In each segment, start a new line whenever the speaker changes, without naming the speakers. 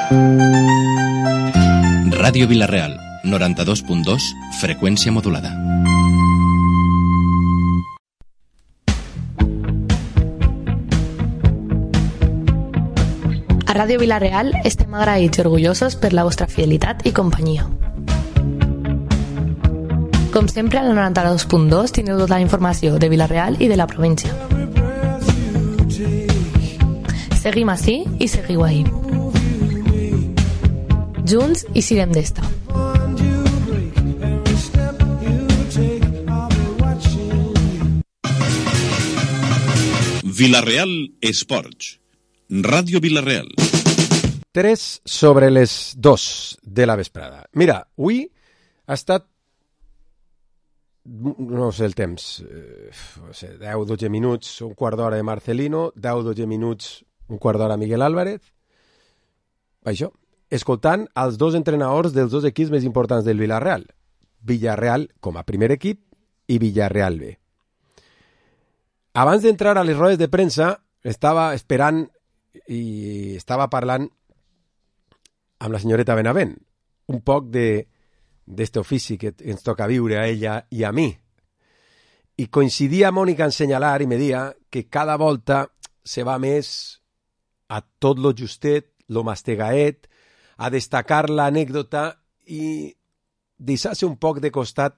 Ràdio Vila-real, 92.2, freqüència modulada.
A Ràdio Vila-real estem agraïts i orgullosos per la vostra fidelitat i companyia. Com sempre, al 92.2 teniu tota la informació de Vila-real i de la província. Seguim ací i seguiu ahí. Junts i siguem d'esta.
Vila-real Esports. Ràdio Vila-real.
3 sobre les 2 de la vesprada. Mira, avui ha estat, no sé el temps, 10-12 minuts, un quart d'hora de Marcelino, 10-12 minuts, un quart d'hora Miguel Álvarez. Això, escoltant els dos entrenadors dels dos equips més importants del Villarreal. Villarreal com a primer equip i Villarreal B. Abans d'entrar a les rodes de premsa, estava esperant i estava parlant amb la senyoreta Benavent un poc d'este ofici que ens toca viure a ella i a mi. I coincidia Mònica en senyalar i me dia que cada volta se va més a tot lo justet, lo mastegaet, a destacar l'anècdota i deixar-se un poc de costat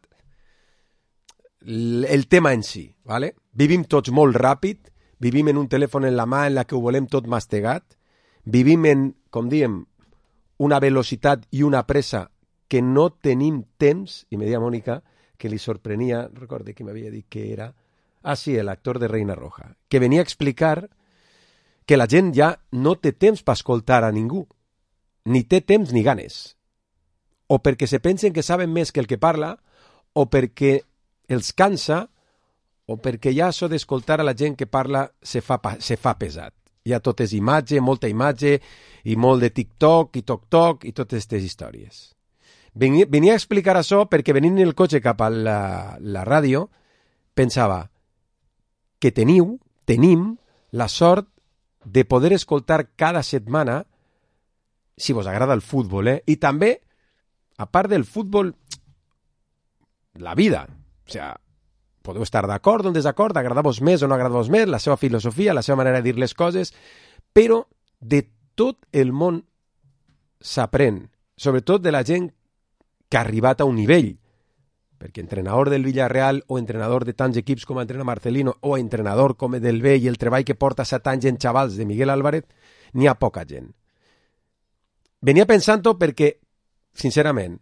el tema en si. ¿Vale? Vivim tots molt ràpid, vivim en un telèfon en la mà en la que ho volem tot mastegat, vivim en, com diem, una velocitat i una pressa que no tenim temps, i me deia Mònica que li sorprenia, recorde que m'havia dit que era, sí, l'actor de Reina Roja, que venia a explicar que la gent ja no té temps per escoltar a ningú, ni té temps ni ganes, o perquè se pensen que saben més que el que parla, o perquè els cansa, o perquè ja això d'escoltar a la gent que parla se fa pesat. Ja tot és imatge, molta imatge, i molt de TikTok i TokTok i totes aquestes històries. Venia a explicar això perquè venint en el cotxe cap a la ràdio pensava que tenim la sort de poder escoltar cada setmana, si vos agrada el futbol, i també, a part del futbol, la vida. O sigui, podeu estar d'acord o en desacord, agradar-vos més o no agradar-vos més, la seva filosofia, la seva manera de dir les coses, però de tot el món s'aprèn, sobretot de la gent que ha arribat a un nivell, perquè entrenador del Villarreal o entrenador de tants equips com entrena Marcelino o entrenador com del B i el treball que porta 7 anys en xavals de Miguel Álvarez, n'hi ha poca gent. Venia pensant-ho perquè, sincerament,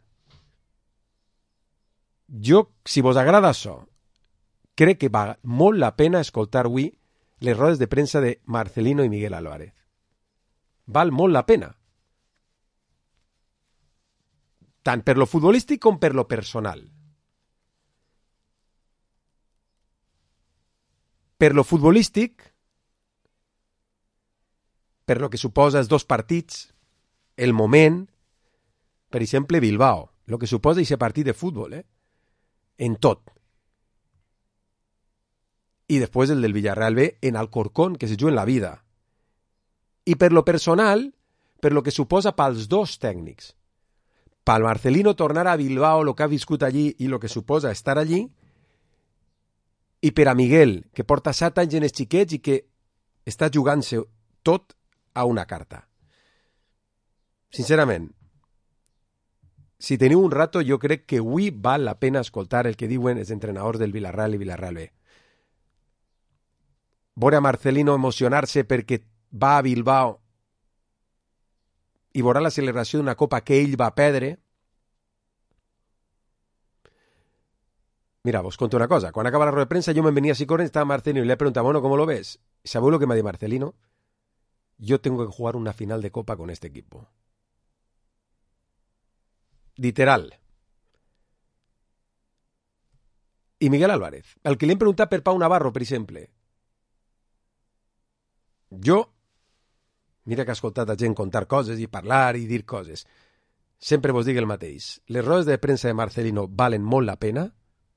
jo, si vos agrada això, crec que va molt la pena escoltar avui les rodes de premsa de Marcelino i Miguel Álvarez. Val molt la pena. Tant per lo futbolístic com per lo personal. Per lo futbolístic, per lo que suposa els dos partits, el moment, per exemple, Bilbao, lo que suposa aquest partit de futbol, en tot. I després el del Villarreal B en Alcorcón, que se juga en la vida. I per lo personal, per lo que suposa pels dos tècnics. Pel Marcelino tornar a Bilbao, lo que ha viscut allí i lo que suposa estar allí, i per a Miguel, que porta 7 anys en els xiquets i que està jugant-se tot a una carta. Sincerament, si teniu un rato, jo crec que avui val la pena escoltar el que diuen els entrenadors del Villarreal i Villarreal B. Veure a Marcelino emocionar-se perquè va a Bilbao i veurà la celebració d'una copa que ell va perdre. Mira, vos conto una cosa. Quan acaba la rueda de prensa, yo me venía así corriendo, estaba Marcelino y le preguntaba, bueno, ¿cómo lo ves? ¿Sabéis lo que me ha dicho Marcelino? Yo tengo que jugar una final de copa con este equipo. Literal. I Miguel Álvarez, el que li hem preguntat per Pau Navarro, per exemple. Jo, mira que he escoltat a gent contar coses i parlar i dir coses. Sempre vos dic el mateix. Les rodes de premsa de Marcelino valen molt la pena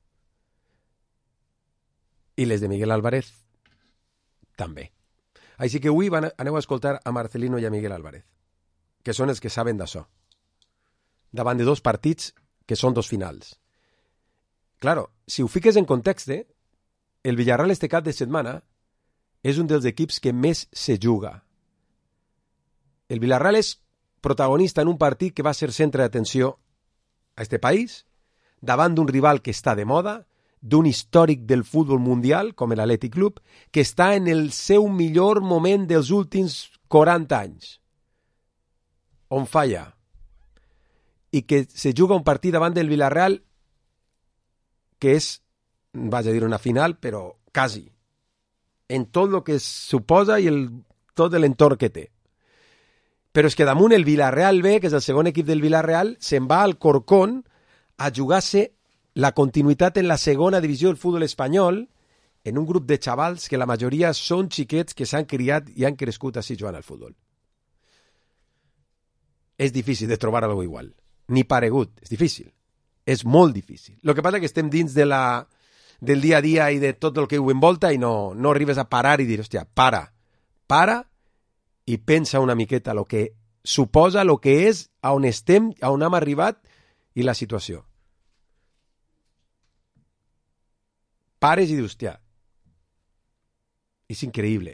i les de Miguel Álvarez també. Així que avui aneu a escoltar a Marcelino i a Miguel Álvarez, que són els que saben d'això. Davant de 2 partits que són 2 finals. Claro, si ho fiques en context, el Villarreal este cap de setmana és un dels equips que més se juga. El Villarreal és protagonista en un partit que va ser centre d'atenció a este país, davant d'un rival que està de moda, d'un històric del futbol mundial, com l'Atlètic Club, que està en el seu millor moment dels últims 40 anys. On falla. I que se juga un partit davant del Villarreal que és, vaig a dir una final, però quasi. En tot el que suposa i tot l'entorn que té. Però és que damunt el Villarreal B, que és el segon equip del Villarreal, se'n va al Corcón a jugar-se la continuïtat en la segona divisió del futbol espanyol en un grup de xavals que la majoria són xiquets que s'han criat i han crescut així jugant al futbol. És difícil de trobar alguna cosa igual. Ni paregut, és difícil. És molt difícil. El que passa és que estem dins del dia a dia i de tot el que ho envolta i no arribes a parar i dir, hòstia, para i pensa una miqueta el que suposa, el que és, a on estem, a on hem arribat i la situació. Pares i dius, hòstia, és increïble.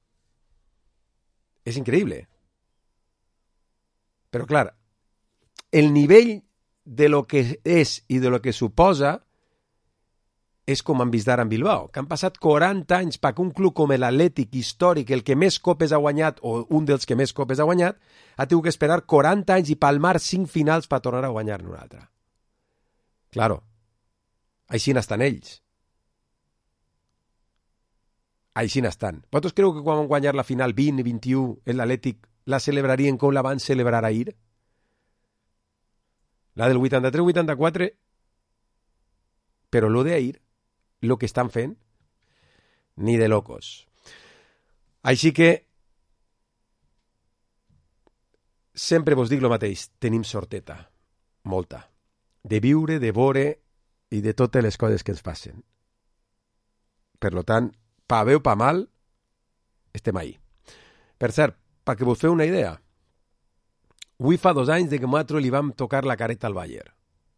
És increïble. Però, clar, el nivell de lo que és i de lo que suposa és com han vist ara en Bilbao, que han passat 40 anys perquè un club com l'Atlètic històric, el que més copes ha guanyat, o un dels que més copes ha guanyat, ha tingut que esperar 40 anys i palmar 5 finals per tornar a guanyar-ne una altra. Claro, així n'estan ells. Així n'estan. Vosaltres creu que quan van guanyar la final 20 i 21 en l'Atlètic la celebrarien com la van celebrar ahir? La del 83-84, però lo d'ahir, lo que estan fent, ni de locos. Així que sempre vos dic lo mateix, tenim sorteta, molta, de viure, de veure i de totes les coses que ens passen. Per lo tant, pa bé o pa mal, estem ahí. Per cert, perquè vos feu una idea, avui fa 2 anys de que nosaltres li vam tocar la careta al Bayern.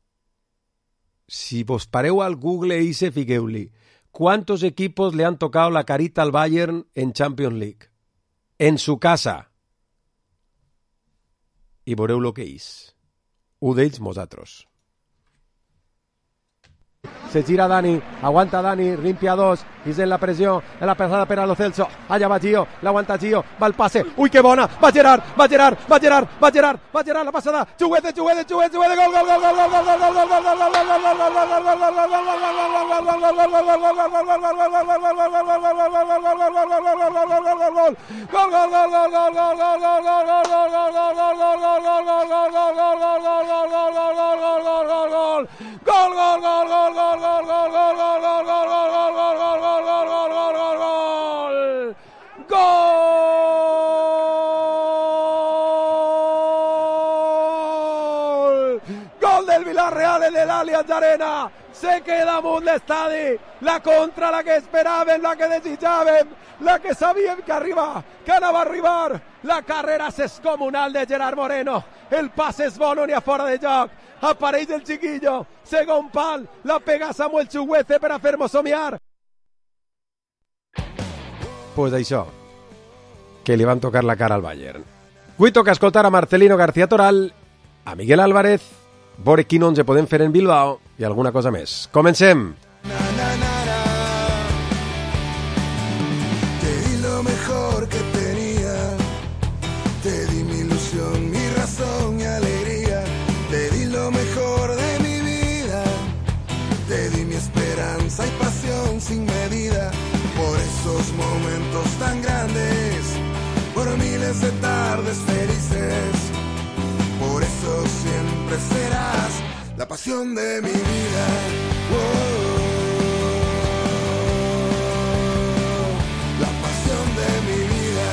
Si vos pareu al Google y se fiqueu-li, ¿cuántos equipos le han tocado la carita al Bayern en Champions League? En su casa. I veureu lo que és. Un d'ells, nosaltres. Se gira Dani, aguanta Dani, limpia 2, dice en la presión, en la pasada per a Lo Celso, allá va Gio, la aguanta Gio, va el pase, uy qué bona, va Gerard, la pasada, Chuguete, gol, gol del Villarreal en el Allianz Arena. Se queda amunt l'estadi, la contra, la que esperaven, la que desitjaven, la que sabíem que anava a arribar, la carrera descomunal de Gerard Moreno, el pas és bon, n'hi ha fora de joc, apareix el chiquillo, segon pal, la pega Samuel Chuguete per a fer-nos somiar. Pues això, que li van tocar la cara al Bayern. Avui toca escoltar a Marcelino García Toral, a Miguel Álvarez, veure quin 11 podem fer en Bilbao i alguna cosa més. Comencem!
Te di lo mejor que tenía, te di mi ilusión, mi razón y alegría, te di lo mejor de mi vida, te di mi esperanza y pasión sin medida, por esos momentos tan grandes, por miles de tardes felices, por eso siempre serás la pasión de mi vida. La pasión de mi vida.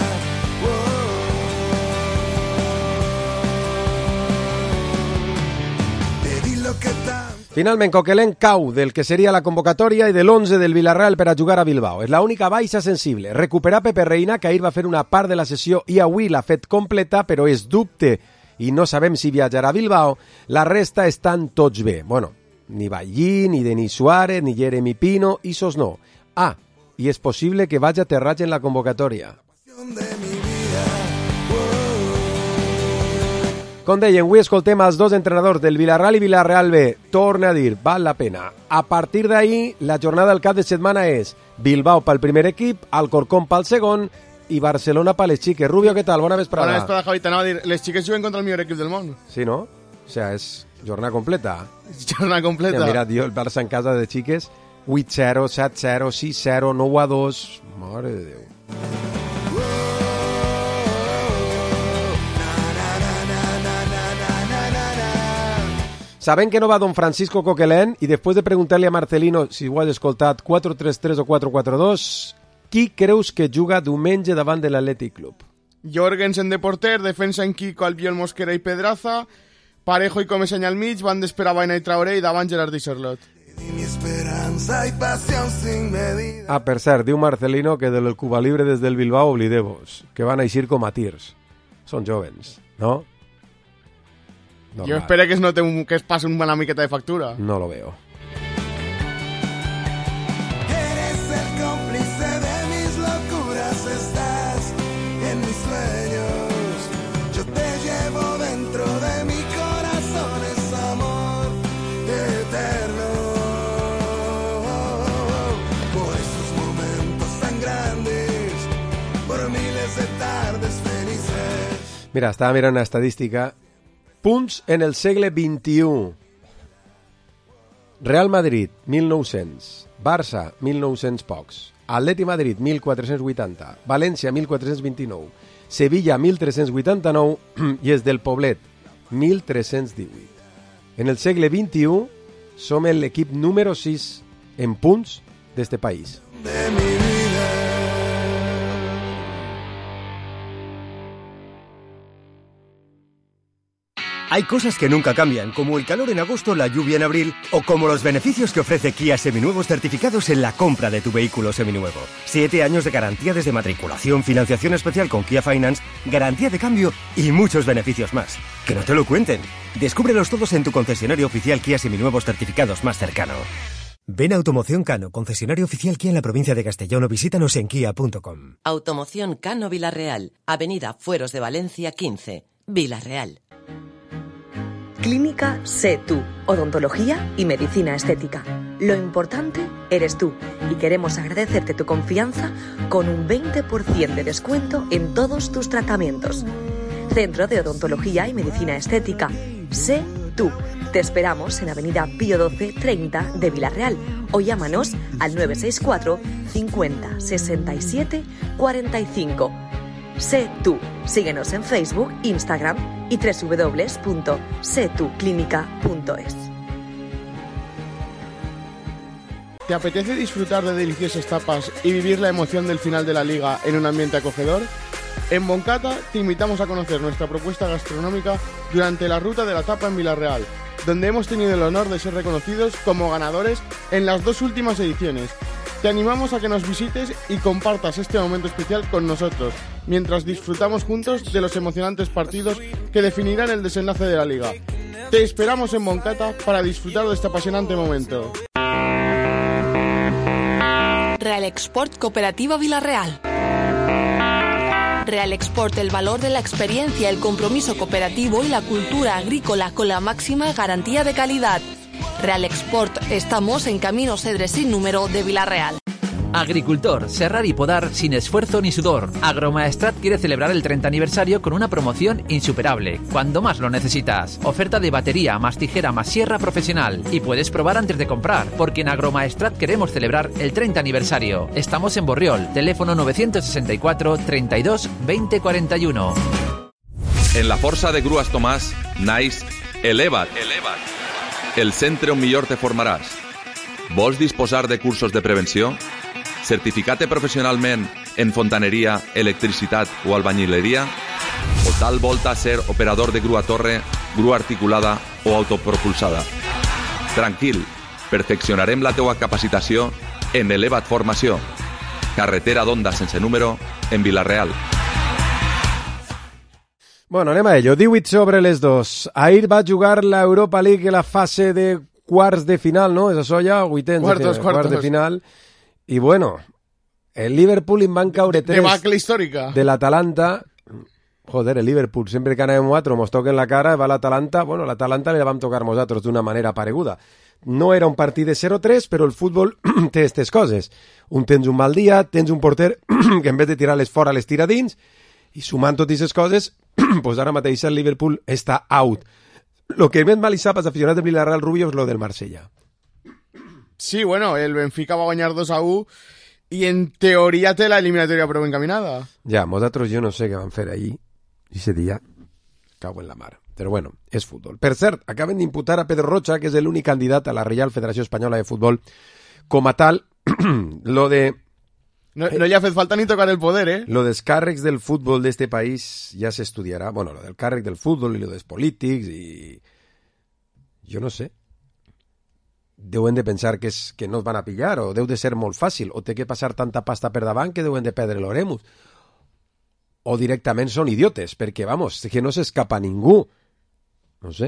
Te di lo que tanto
Finalment, Coquelin cau del que seria la convocatòria i de l'11 del Villarreal per a jugar a Bilbao. És l'única baixa sensible. Recuperar Pepe Reina, que ahir va fer una part de la sessió i avui l'ha fet completa, però és dubte i no sabem si viatjarà a Bilbao. La resta estan tots bé. Bueno, ni Ballí, ni Denis Suárez, ni Jeremy Pino, i sos no. Ah, i és possible que vagi a Terrats en la convocatòria. Com deien, avui escoltem els dos entrenadors del Villarreal i Villarreal B. Torna a dir, val la pena. A partir d'ahir, la jornada del cap de setmana és Bilbao pel primer equip, Alcorcón pel segon i Barcelona per les xiques. Rubio, què tal? Bona vesprada.
Bona vesprada, Javi. T'anava a dir, les xiques juguen contra el millor equip del món.
Sí, no? O sea, és jornada completa.
Jornada completa.
Ja, mira, jo, el Barça en casa de xiques, 8-0, 7-0, 6-0, 9-2... Mare de Déu. Saben que no va don Francisco Coquelin i després de preguntar-li a Marcelino si ho has escoltat 4-3-3 o 4-4-2, qui creus que juga diumenge davant de l'Atlètic Club?
Jorgensen de porter, defensa en Kiko, Albiol, Mosquera i Pedraza, Parejo i Comesaña al mig, van d'Espera, Baina i Traoré i davant Gerard i Charlotte.
Ah, per cert, diu Marcelino que del Cuba Libre des del Bilbao oblideu-vos, que van a eixir com a tirs. Són jovens, no? Normal.
Jo espero que que es passi una miqueta de factura.
No lo veo.
Eres el cómplice de mis locuras, estás en mis sueños. Yo te llevo dentro de mi corazón, es amor eterno. Por esos momentos tan grandes, por miles de tardes felices.
Mira, estava mirant una estadística. Punts en el segle XXI. Real Madrid, 1900. Barça, 1900 pocs. Atleti Madrid, 1480. València, 1429. Sevilla, 1389. I és del Poblet, 1318. En el segle XXI som l'equip número 6 en punts d'este país.
De mi vida.
Hay cosas que nunca cambian, como el calor en agosto, la lluvia en abril, o como los beneficios que ofrece Kia Seminuevos certificados en la compra de tu vehículo seminuevo. 7 años de garantía desde matriculación, financiación especial con Kia Finance, garantía de cambio y muchos beneficios más. Que no te lo cuenten. Descúbrelos todos en tu concesionario oficial Kia Seminuevos certificados más cercano. Ven a Automoción Cano, concesionario oficial Kia en la provincia de Castellón, o visítanos en kia.com.
Automoción Cano Villarreal, Avenida Fueros de Valencia 15, Villarreal.
Clínica Sé Tú, odontología y medicina estética. Lo importante eres tú y queremos agradecerte tu confianza con un 20% de descuento en todos tus tratamientos. Centro de Odontología y Medicina Estética. Sé Tú. Te esperamos en Avenida Pío 12 30 de Villarreal o llámanos al 964 50 67 45. Sé Tú. Síguenos en Facebook, Instagram y www.setuclinica.es.
¿Te apetece disfrutar de deliciosas tapas y vivir la emoción del final de la Liga en un ambiente acogedor? En Moncata te invitamos a conocer nuestra propuesta gastronómica durante la Ruta de la Tapa en Villarreal, donde hemos tenido el honor de ser reconocidos como ganadores en las 2 últimas ediciones. Te animamos a que nos visites y compartas este momento especial con nosotros, mientras disfrutamos juntos de los emocionantes partidos que definirán el desenlace de la Liga. Te esperamos en Moncata para disfrutar de este apasionante momento.
Real Export Cooperativa Villarreal. Real Export, el valor de la experiencia, el compromiso cooperativo y la cultura agrícola con la máxima garantía de calidad. Real Export, estamos en Camino Cedres sin número de Villarreal.
Agricultor, serrar y podar sin esfuerzo ni sudor. Agromaestrat quiere celebrar el 30 aniversario con una promoción insuperable, cuando más lo necesitas. Oferta de batería, más tijera, más sierra profesional. Y puedes probar antes de comprar, porque en Agromaestrat queremos celebrar el 30 aniversario. Estamos en Borriol, teléfono 964 32 20 41.
En la Força de Grues Tomàs, naix Eleva't. El centre on millor te formaràs. Vols disposar de cursos de prevenció? Certificat professionalment en fontaneria, electricitat o albañileria? O tal volta ser operador de grua torre, grua articulada o autopropulsada? Tranquil, perfeccionarem la teua capacitació en Elevat Formació. Carretera d'Onda sense número en Vila-real.
Bueno, anem a ello. 18 sobre les 2. Ahir va jugar la Europa League en la fase de quarts de final, ¿no? És això ja? Quarts de final. I bueno, el Liverpool en van caure 3
debacle històrica
de l'Atalanta. Joder, el Liverpool, sempre que anem nosaltres mos toquen la cara, va l'Atalanta. Bueno, l'Atalanta li vam tocar nosaltres d'una manera pareguda. No era un partit de 0-3, però el futbol té aquestes coses. Tens un mal dia, tens un porter que en vez de tirar-les fora les tira dins, i sumant totes aquestes coses, pues ara mateix el Liverpool està out. Lo que més mal hi sap als aficionats de Villarreal, Rubio, és lo del Marsella.
Sí, bueno, el Benfica va guanyar 2-1 i en teoria té la eliminatòria prou encaminada.
Ja, nosaltres jo no sé què van fer ahir. I ese dia, cago en la mar. Però bueno, és futbol. Per cert, acaben d'imputar a Pedro Rocha, que és l'únic candidat a la Reial Federació Espanyola de Futbol, com a tal, lo de...
No li ha fet falta ni tocar el poder, ¿eh?
Lo dels càrrecs del futbol d'este país ja s'estudiarà. Bueno, lo del càrrec del futbol i lo dels polítics i... Jo no sé. Deuen de pensar que no es van a pillar, o deu de ser molt fàcil, o té que passar tanta pasta per davant que deuen de perdre l'oremus. O directament són idiotes, perquè, vamos, que no s'escapa ningú. No sé.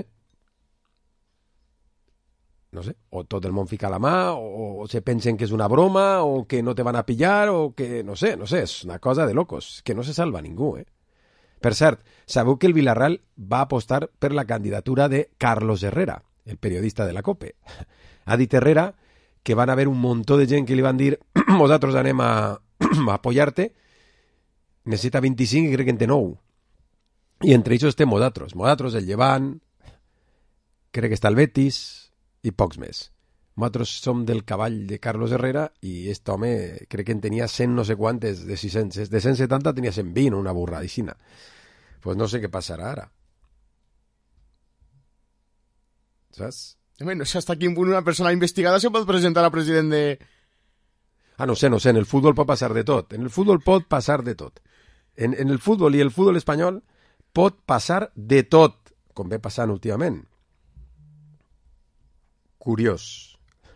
O tot el món fica la mà, o se pensen que és una broma, o que no te van a pillar, o que... No sé, és una cosa de locos, que no se salva ningú, eh? Per cert, sabeu que el Villarreal va apostar per la candidatura de Carlos Herrera, el periodista de la COPE. Ha dit Herrera que van haver un muntó de gent que li van dir nosaltres anem a apoyar-te, necessita 25 i crec que en té 9. I entre ells estem nosaltres, el Llevant, crec que està el Betis i pocs més. Nosaltres som del cavall de Carlos Herrera i aquest home crec que en tenia 100 no sé quantes de 600, de 170 tenia 120, una burradíssima. Pues no sé què passarà ara. Saps?
No sé hasta quin punt una persona investigada se pot presentar a president de...
No sé, en el futbol pot passar de tot. En el futbol pot passar de tot. En el futbol i el futbol espanyol pot passar de tot, com ve passant últimament. Curiós.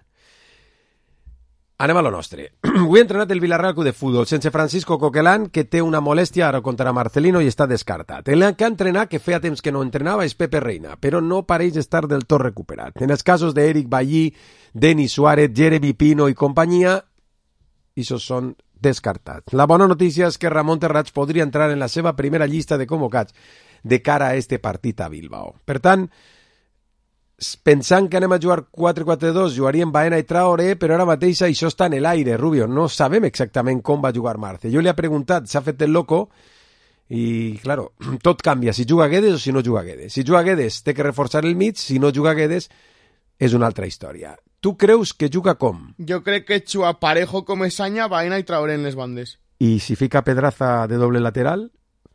Anem a lo nostre. Avui ha entrenat el Villarreal Club de Futbol sense Francisco Coquelán, que té una molèstia ara contra Marcelino i està descartat. El que ha entrenat, que feia temps que no entrenava, és Pepe Reina, però no pareix estar del tot recuperat. En els casos d'Eric Bailly, Denis Suárez, Jeremy Pino i companyia, aquests són descartats. La bona notícia és que Ramon Terrats podria entrar en la seva primera llista de convocats de cara a este partit a Bilbao. Per tant, pensant que anem a jugar 4-4-2, jugaríem Baena i Traoré, però ara mateix això està en l'aire, Rubio. No sabem exactament com va jugar Marce. Jo li he preguntat, s'ha fet el loco, i, claro, tot canvia, si juga Guedes o si no juga Guedes. Si juga Guedes, té que reforçar el mig, si no juga Guedes, és una altra història. Tu creus que juga com?
Jo crec que juga Parejo, Comesaña, Baena i Traoré en les bandes.
I si fica Pedraza de doble lateral?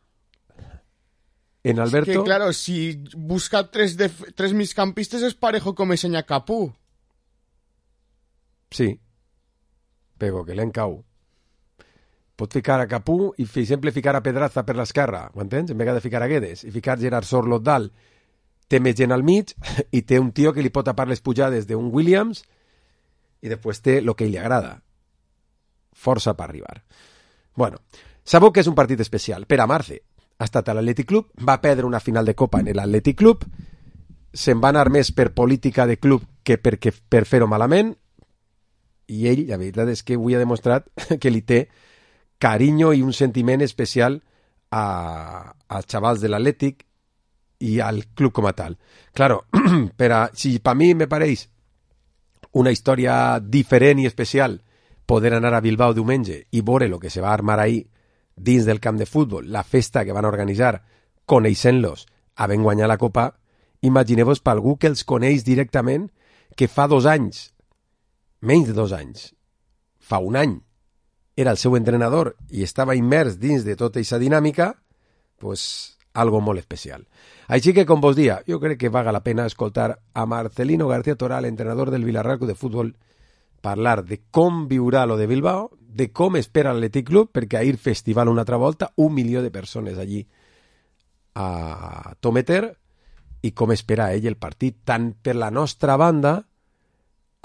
En Alberto...
Es que, claro, si busca tres migcampistes es Parejo, Comesaña, Capú.
Sí. Però que l'encau. Pot ficar a Capú i sempre ficar a Pedraza per l'esquerra, ho entens? En vegada de ficar a Guedes. I ficar Gerard Sorlot dalt. Té més gent al mig i té un tio que li pot tapar les pujades d'un Williams i després té el que li agrada. Força per arribar. Bueno, sabeu que és un partit especial per a Marce. Ha estat a l'Atlètic Club, va perdre una final de Copa en l'Atlètic Club, se'n va anar més per política de club que per fer-ho malament, i ell, la veritat és que avui ha demostrat que li té carinyo i un sentiment especial als xavals de l'Atlètic i al club com a tal. Claro, si per mi me pareix una història diferent i especial poder anar a Bilbao diumenge i veure el que se va armar ahir dins del camp de futbol, la festa que van organitzar coneixent-los havent guanyat la Copa, imagineu-vos per algú que els coneix directament, que fa 2 anys, menys de 2 anys, fa 1 any, era el seu entrenador i estava immers dins de tota aquesta dinàmica, pues algo molt especial. Així que, com vos dia, jo crec que vaga la pena escoltar a Marcelino García Toral, entrenador del Villarreal Club de Futbol, parlar de com viurà lo de Bilbao, de com espera l'Atlètic Club, perquè ahir festival una altra volta, 1 milió de persones allí a Tometer, i com espera ell el partit, tant per la nostra banda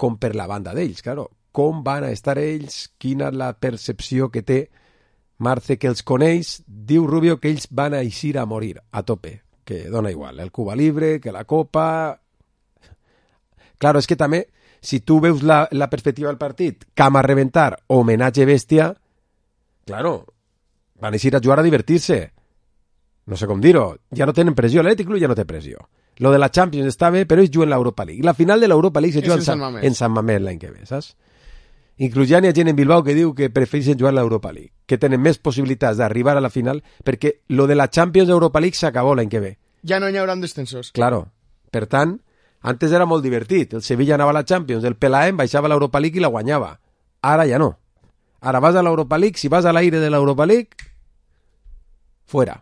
com per la banda d'ells, claro. Com van a estar ells? Quina és la percepció que té Marce, que els coneix? Diu Rubio que ells van a eixir a morir, a tope, que dona igual, el Cuba Libre, que la Copa... Claro, és que també, si tu veus la perspectiva del partit, cam a reventar, homenatge bèstia, claro, van eixir a jugar a divertir-se. No sé com dir-ho, ja no tenen pressió, l'Atlètic Club ja no té pressió. Lo de la Champions està bé, però ells juguen l'Europa League. La final de l'Europa League se juga en Sant Mamés l'any que ve, saps? Inclús ja n'hi ha gent en Bilbao que diu que prefereixen jugar l'Europa League, que tenen més possibilitats d'arribar a la final, perquè lo de la Champions Europa League s'acabó l'any que ve.
Ja no hi haurà descensos.
Claro. Per tant, antes era molt divertit. El Sevilla anava a la Champions, el Pelaem baixava a l'Europa League i la guanyava. Ara ja no. Ara vas a l'Europa League, si vas a l'aire de l'Europa League, fuera.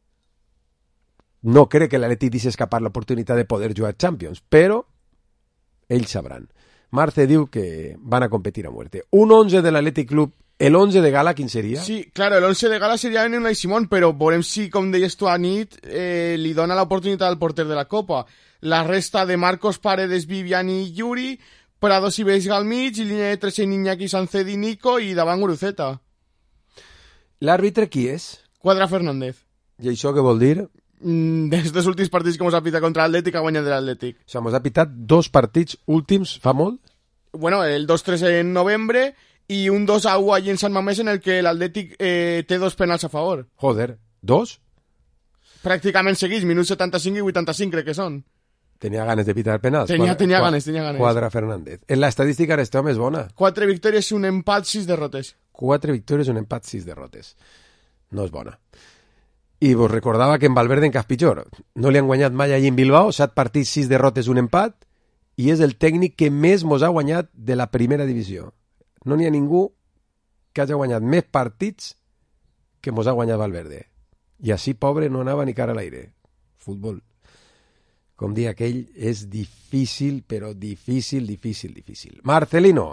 No crec que l'Atlètic deixi escapar l'oportunitat de poder jugar Champions, però ells sabran. Marce diu que van a competir a muerte. Un 11 de l'Atlètic Club, el 11 de gala, quin seria?
Sí, claro, el 11 de gala seria en Unai Simón, però veurem si, com deies tu, a nit li dona l'oportunitat al porter de la Copa. La resta de Marcos, Paredes, Vivian i Yuri, Prados i Vesga al mig, i línia de 3 en Iñaki, Sanced i Nico, i davant Guruceta.
L'àrbitre qui és?
Cuadra Fernández.
I això què vol dir?
Dels dos últims partits que hemos ha pitat contra l'Atlètic ha guanyat de l'Atlètic.
O sigui, hemos ha pitat 2 partits últims fa molt?
Bueno, el 2-3 en novembre i un 2-1 allí en Sant Mamés en el que l'Atlètic té 2 penals a favor.
Joder, 2?
Pràcticament seguits, minuts 75 i 85 crec que són.
Tenia ganes de pitar penals.
Tenia ganes.
Cuadra Fernández. En l'estadística ara este home és bona.
4 victòries, un empat, 6 derrotes.
4 victòries, un empat, 6 derrotes. No és bona. I vos recordava que en Valverde en cas pitjor. No li han guanyat mai allí en Bilbao, 7 partits, 6 derrotes, un empat, i és el tècnic que més mos ha guanyat de la primera divisió. No n'hi ha ningú que hagi guanyat més partits que mos ha guanyat Valverde. I així, pobre, no anava ni cara a l'aire. Futbol. Com dir aquell, és difícil, però difícil. Marcelino.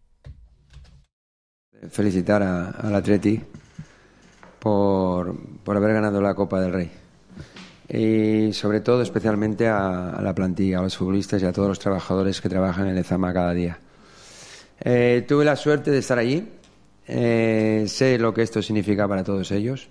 Felicitar al Atleti por haber ganado la Copa del Rey. Y sobre todo, especialmente a la plantilla, a los futbolistas y a todos los trabajadores que trabajan en el Lezama cada día. Tuve la suerte de estar allí. Sé lo que esto significa para todos ellos.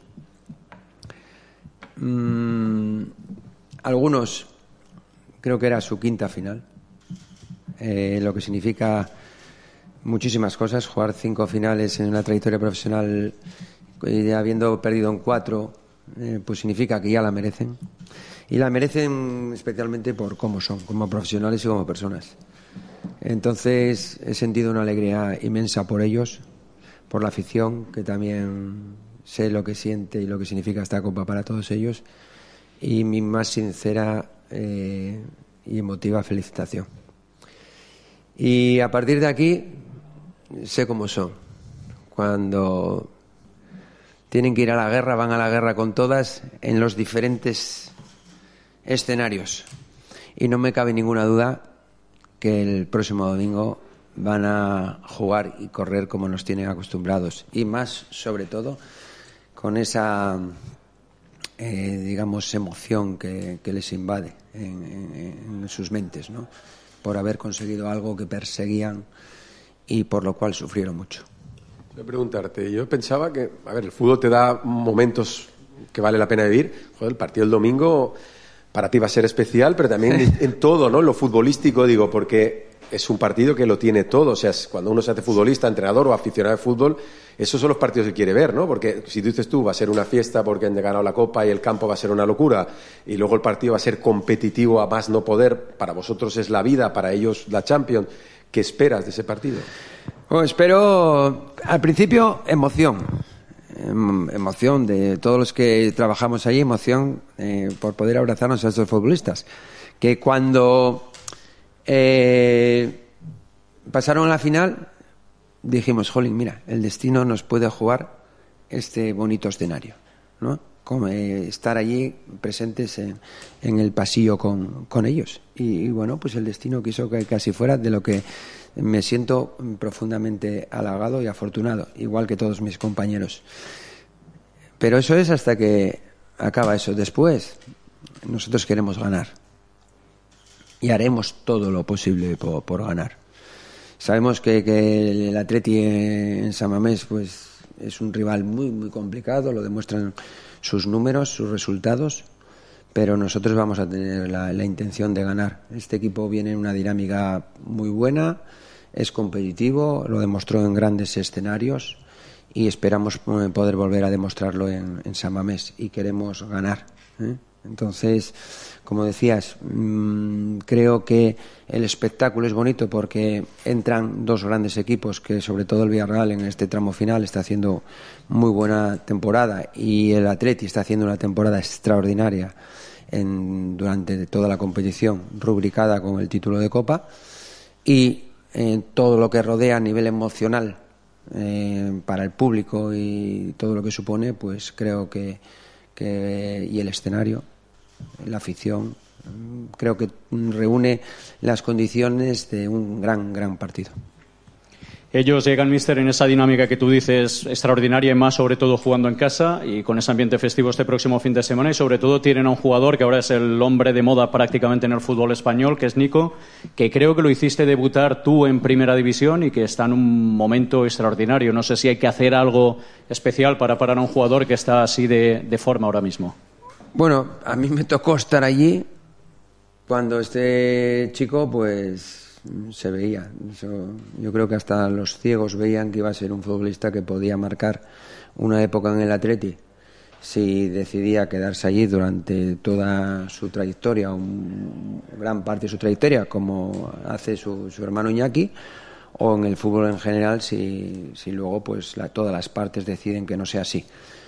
Algunos creo que era su 5ª final, lo que significa muchísimas cosas. Jugar 5 finales en una trayectoria profesional y habiendo perdido en 4, pues significa que ya la merecen, y la merecen especialmente por cómo son, como profesionales y como personas. Entonces he sentido una alegría inmensa por ellos, por la afición, que también sé lo que siente y lo que significa esta Copa para todos ellos, y mi más sincera y emotiva felicitación. Y a partir de aquí sé cómo son. Cuando tienen que ir a la guerra, van a la guerra con todas en los diferentes escenarios. Y no me cabe ninguna duda que el próximo domingo van a jugar y correr como nos tienen acostumbrados. Y más, sobre todo, con esa digamos, emoción que les invade en sus mentes, ¿no? Por haber conseguido algo que perseguían y por lo cual sufrieron mucho.
Voy a preguntarte, yo pensaba que, a ver, el fútbol te da momentos que vale la pena vivir. Joder, el partido del domingo para ti va a ser especial, pero también en todo, ¿no? En lo futbolístico, digo, porque es un partido que lo tiene todo. O sea, cuando uno se hace futbolista, entrenador o aficionado de fútbol, esos son los partidos que quiere ver, ¿no? Porque si tú dices tú, va a ser una fiesta porque han ganado la Copa y el campo va a ser una locura, y luego el partido va a ser competitivo a más no poder, para vosotros es la vida, para ellos la Champions. ¿Qué esperas de ese partido?
Bueno, espero, al principio, emoción de todos los que trabajamos allí, emoción por poder abrazarnos a estos futbolistas, que cuando pasaron a la final dijimos, jolín, mira, el destino nos puede jugar este bonito escenario, ¿no? Como estar allí presentes en el pasillo con ellos. Y bueno, pues el destino quiso que así fuera, de lo que me siento profundamente halagado y afortunado, igual que todos mis compañeros. Pero eso es hasta que acaba eso. Después, nosotros queremos ganar. Y haremos todo lo posible por ganar. Sabemos que el Atleti en San Mamés pues es un rival muy, muy complicado, lo demuestran sus números, sus resultados, pero nosotros vamos a tener la intención de ganar. Este equipo viene en una dinámica muy buena, es competitivo, lo demostró en grandes escenarios y esperamos poder volver a demostrarlo en San Mamés y queremos ganar, ¿eh? Entonces, como decías, creo que el espectáculo es bonito porque entran dos grandes equipos, que sobre todo el Villarreal en este tramo final está haciendo muy buena temporada y el Atleti está haciendo una temporada extraordinaria durante toda la competición, rubricada con el título de Copa, y todo lo que rodea a nivel emocional para el público y todo lo que supone, pues creo que y el escenario, la afición, creo que reúne las condiciones de un gran partido.
Ellos llegan, míster, en esa dinámica que tú dices extraordinaria y más sobre todo jugando en casa y con ese ambiente festivo este próximo fin de semana, y sobre todo tienen a un jugador que ahora es el hombre de moda prácticamente en el fútbol español, que es Nico, que creo que lo hiciste debutar tú en Primera División y que está en un momento extraordinario. No sé si hay que hacer algo especial para parar a un jugador que está así de forma ahora mismo.
Bueno, a mí me tocó estar allí cuando este chico pues se veía. Yo creo que hasta los ciegos veían que iba a ser un futbolista que podía marcar una época en el Atleti si decidía quedarse allí durante toda su trayectoria, gran parte de su trayectoria, como hace su hermano Iñaki, o en el fútbol en general si luego pues todas las partes deciden que no sea así.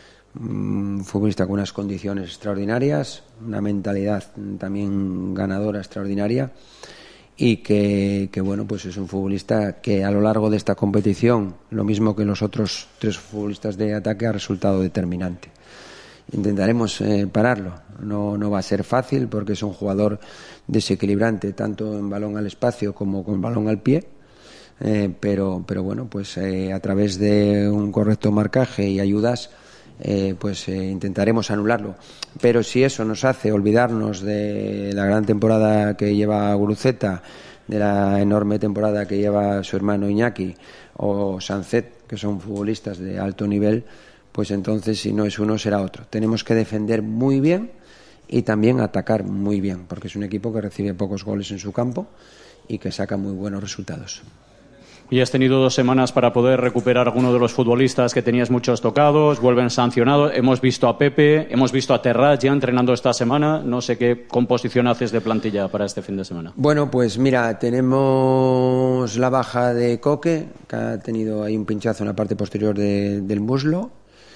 Un futbolista con unas condiciones extraordinarias, una mentalidad también ganadora extraordinaria, y que bueno, pues es un futbolista que a lo largo de esta competición, lo mismo que los otros tres futbolistas de ataque, ha resultado determinante. Intentaremos pararlo. No va a ser fácil porque es un jugador desequilibrante tanto en balón al espacio como con balón al pie, pero bueno, pues a través de un correcto marcaje y ayudas intentaremos anularlo. Pero si eso nos hace olvidarnos de la gran temporada que lleva Guruceta, de la enorme temporada que lleva su hermano Iñaki o Sancet, que son futbolistas de alto nivel, pues entonces si no es uno será otro. Tenemos que defender muy bien y también atacar muy bien, porque es un equipo que recibe pocos goles en su campo y que saca muy buenos resultados.
Y has tenido 2 semanas para poder recuperar a alguno de los futbolistas que tenías muchos tocados, vuelven sancionados. Hemos visto a Pepe, hemos visto a Terrat ya entrenando esta semana. No sé qué composición haces de plantilla para este fin de semana.
Bueno, pues mira, tenemos la baja de Coque, que ha tenido ahí un pinchazo en la parte posterior del muslo.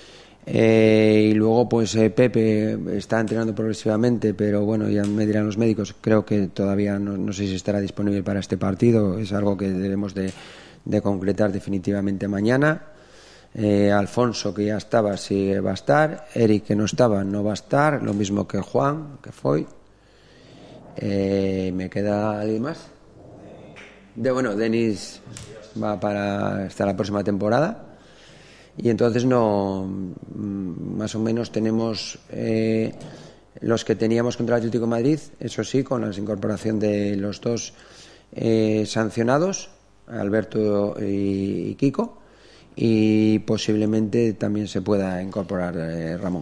Y luego pues Pepe está entrenando progresivamente, pero bueno, ya me dirán los médicos, creo que todavía no sé si estará disponible para este partido. Es algo que debemos de concretar definitivamente mañana. Alfonso, que ya estaba, sí va a estar. Eric, que no estaba, no va a estar. Lo mismo que Juan, que fue. ¿Me queda alguien más? Denis va para hasta la próxima temporada. Y entonces más o menos tenemos los que teníamos contra el Atlético de Madrid, eso sí, con la incorporación de los dos sancionados, Alberto y Kiko, y posiblemente también se pueda incorporar Ramón.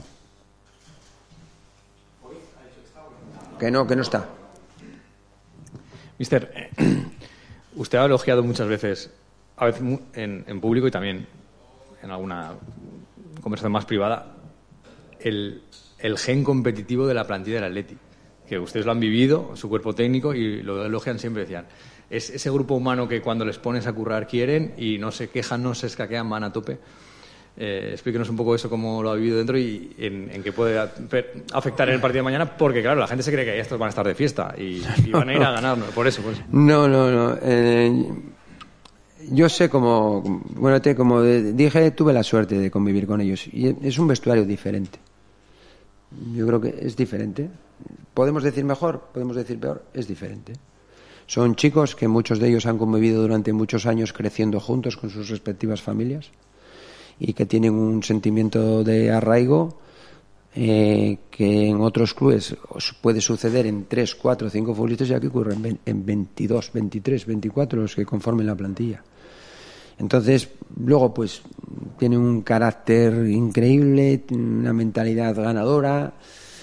Que no está.
Mister, usted ha elogiado muchas veces, a veces en público y también en alguna conversación más privada, el gen competitivo de la plantilla del Atleti, que ustedes lo han vivido, su cuerpo técnico, y lo elogian siempre. Decían, es ese grupo humano que cuando les pones a currar quieren y no se quejan, no se escaquean, van a tope. Explíquenos un poco eso, cómo lo ha vivido dentro y en qué puede afectar en el partido de mañana, porque claro, la gente se cree que estos van a estar de fiesta y van a ir a ganar, por eso.
No. Yo sé como dije, tuve la suerte de convivir con ellos y es un vestuario diferente. Yo creo que es diferente. Podemos decir mejor, podemos decir peor, es diferente. Son chicos que muchos de ellos han convivido durante muchos años creciendo juntos con sus respectivas familias y que tienen un sentimiento de arraigo que en otros clubes puede suceder en 3, 4, 5 futbolistas, y aquí ocurre en 22, 23, 24 los que conformen la plantilla. Entonces, luego pues tiene un carácter increíble, una mentalidad ganadora,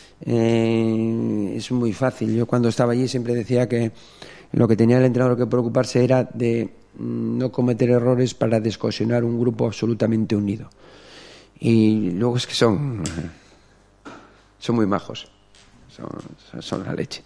es muy fácil. Yo cuando estaba allí siempre decía que lo que tenía el entrenador que preocuparse era de no cometer errores para descohesionar un grupo absolutamente unido. Y luego es que son muy majos, son la leche.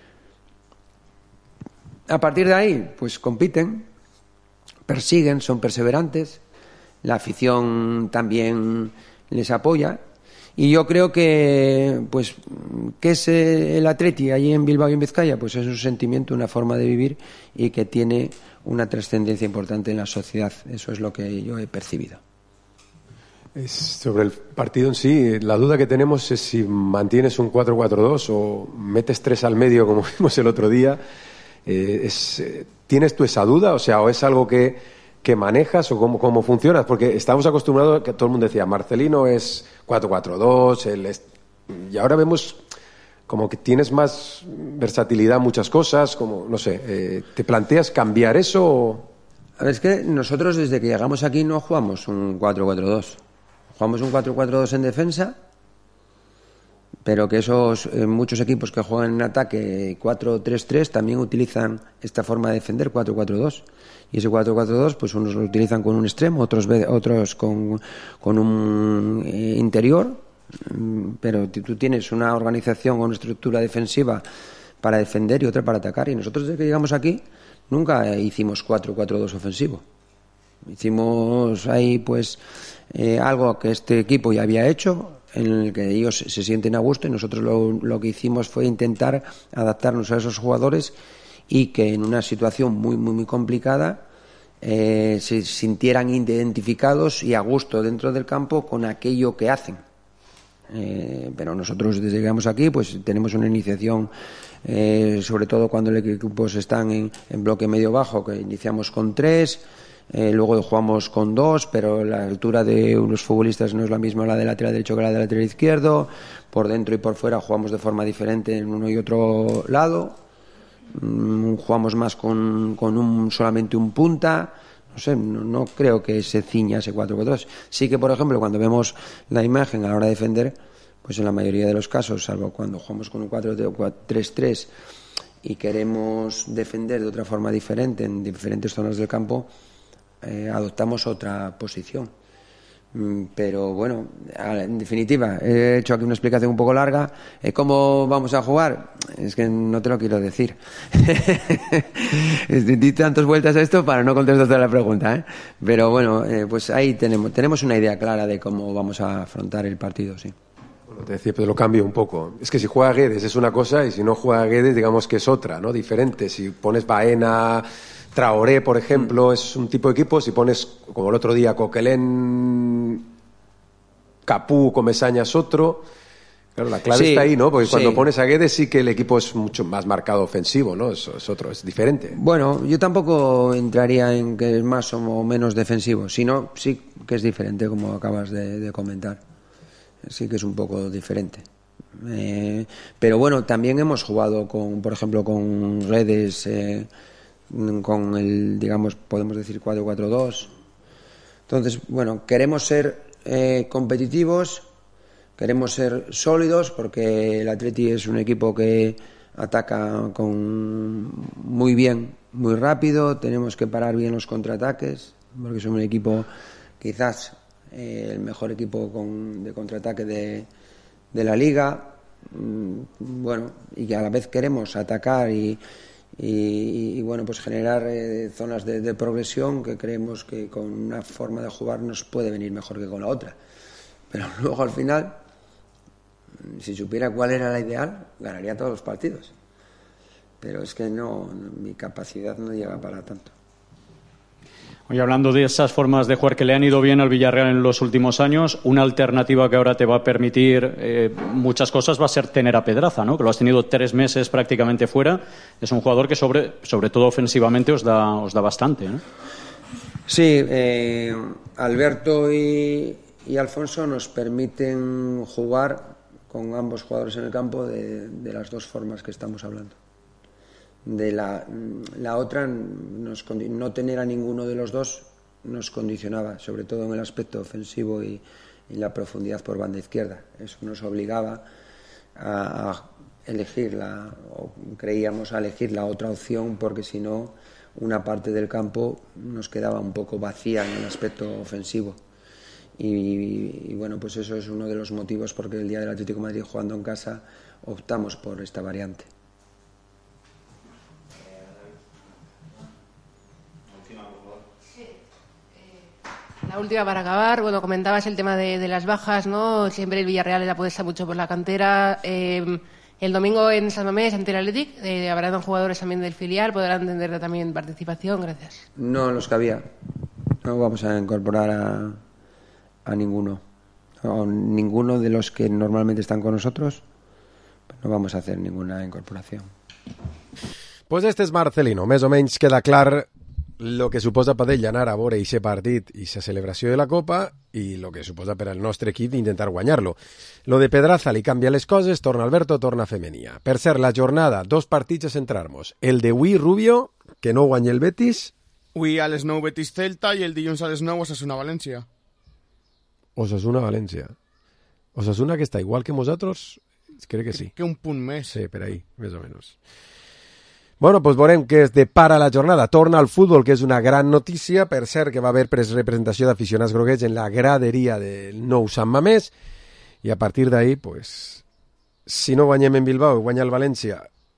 A partir de ahí, pues compiten, persiguen, son perseverantes, la afición también les apoya, y yo creo que pues ¿qué es el Atleti allí en Bilbao y en Vizcaya? Pues es un sentimiento, una forma de vivir, y que tiene una trascendencia importante en la sociedad. Eso es lo que yo he percibido.
Sobre el partido en sí, la duda que tenemos es si mantienes un 4-4-2 o metes 3 al medio como vimos el otro día. ¿Tienes tú esa duda? O sea, ¿o es algo que manejas o cómo funcionas? Porque estamos acostumbrados a que todo el mundo decía Marcelino es 4-4-2, y ahora vemos como que tienes más versatilidad en muchas cosas, como, no sé, ¿te planteas cambiar eso o...?
A ver, es que nosotros desde que llegamos aquí no jugamos un 4-4-2. Jugamos un 4-4-2 en defensa, pero que muchos equipos que juegan en ataque 4-3-3 también utilizan esta forma de defender, 4-4-2. Y ese 4-4-2, pues unos lo utilizan con un extremo, otros con un interior, pero tú tienes una organización o una estructura defensiva para defender y otra para atacar. Y nosotros desde que llegamos aquí nunca hicimos 4-4-2 ofensivo. Hicimos ahí pues algo que este equipo ya había hecho, en el que ellos se sienten a gusto, y nosotros lo que hicimos fue intentar adaptarnos a esos jugadores y que en una situación muy, muy, muy complicada se sintieran identificados y a gusto dentro del campo con aquello que hacen. Pero nosotros desde que llegamos aquí pues tenemos una iniciación, sobre todo cuando los equipos están en bloque medio-bajo, que iniciamos con 3, luego jugamos con 2, pero la altura de unos futbolistas no es la misma la del lateral derecho que la del lateral izquierdo. Por dentro y por fuera jugamos de forma diferente en uno y otro lado. Jugamos más con solamente un punta. No sé, no creo que se ciña ese 4-4-2. Sí que, por ejemplo, cuando vemos la imagen a la hora de defender, pues en la mayoría de los casos, salvo cuando jugamos con un 4-3-3 y queremos defender de otra forma diferente en diferentes zonas del campo, adoptamos otra posición. Pero bueno, en definitiva, he hecho aquí una explicación un poco larga. ¿Cómo vamos a jugar? Es que no te lo quiero decir. Di tantas vueltas a esto para no contestar toda la pregunta, ¿eh? Pero bueno, pues ahí tenemos una idea clara de cómo vamos a afrontar el partido, sí.
Bueno, te decía, pero lo cambio un poco. Es que si juega Guedes es una cosa, y si no juega Guedes, digamos que es otra, ¿no? Diferente. Si pones Baena, Traoré, por ejemplo, es un tipo de equipo. Si pones, como el otro día, Coquelin, Capú, Comesaña es otro. Claro, la clave está ahí, ¿no? Porque cuando pones a Guedes sí que el equipo es mucho más marcado ofensivo, ¿no? Es otro, es diferente.
Bueno, yo tampoco entraría en que es más o menos defensivo, sino sí que es diferente, como acabas de comentar. Sí que es un poco diferente. Pero bueno, también hemos jugado por ejemplo, con Guedes, con el, digamos, podemos decir 4-4-2. Entonces, bueno, queremos ser competitivos, queremos ser sólidos, porque el Atleti es un equipo que ataca muy bien, muy rápido. Tenemos que parar bien los contraataques, porque es un equipo, quizás el mejor equipo de contraataque de la liga. Bueno, y que a la vez queremos atacar y bueno, pues generar zonas de progresión, que creemos que con una forma de jugar nos puede venir mejor que con la otra. Pero luego al final, si supiera cuál era la ideal, ganaría todos los partidos. Pero es que mi capacidad no llega para tanto.
Hoy, hablando de esas formas de jugar que le han ido bien al Villarreal en los últimos años, una alternativa que ahora te va a permitir muchas cosas va a ser tener a Pedraza, ¿no? Que lo has tenido 3 meses prácticamente fuera. Es un jugador que sobre todo ofensivamente os da bastante, ¿no?
Sí, Alberto y Alfonso nos permiten jugar con ambos jugadores en el campo de las dos formas que estamos hablando. De la otra, no tener a ninguno de los dos nos condicionaba, sobre todo en el aspecto ofensivo y la profundidad por banda izquierda. Eso nos obligaba a elegir o creíamos a elegir la otra opción, porque si no, una parte del campo nos quedaba un poco vacía en el aspecto ofensivo. Y bueno, pues eso es uno de los motivos porque el día del Atlético de Madrid, jugando en casa, optamos por esta variante.
La última para acabar. Bueno, comentabas el tema de las bajas, ¿no? Siempre el Villarreal le apuesta mucho por la cantera. El domingo en San Mamés, ante el Athletic, habrán jugadores también del filial, podrán tener también participación. Gracias.
No los cabía. No vamos a incorporar a ninguno. Ninguno de los que normalmente están con nosotros. No vamos a hacer ninguna incorporación.
Pues este és Marcelino. Més o menys queda clar lo que suposa per ell anar a veure aquest partit i la celebració de la Copa i lo que suposa per al nostre equip intentar guanyar-lo. Lo de Pedraza li canvia les coses, torna Alberto, torna Femenia. Per cert, la jornada, 2 partits a centrar-nos. El de Hui Rubio, que no guanya el Betis.
Hui a les 9 Betis Celta i el dilluns a les 9 Osasuna València.
Osasuna València. Osasuna que està igual que nosaltres, crec que sí.
Que un punt més.
Sí, per ahí, més o menys. Bueno, pues veurem què es depara la jornada. Torna al futbol, que és una gran notícia. Per cert, que va haver representació d'aficionats groguets en la graderia del nou Sant Mamés. I a partir d'ahí, pues, si no guanyem en Bilbao i guanya el València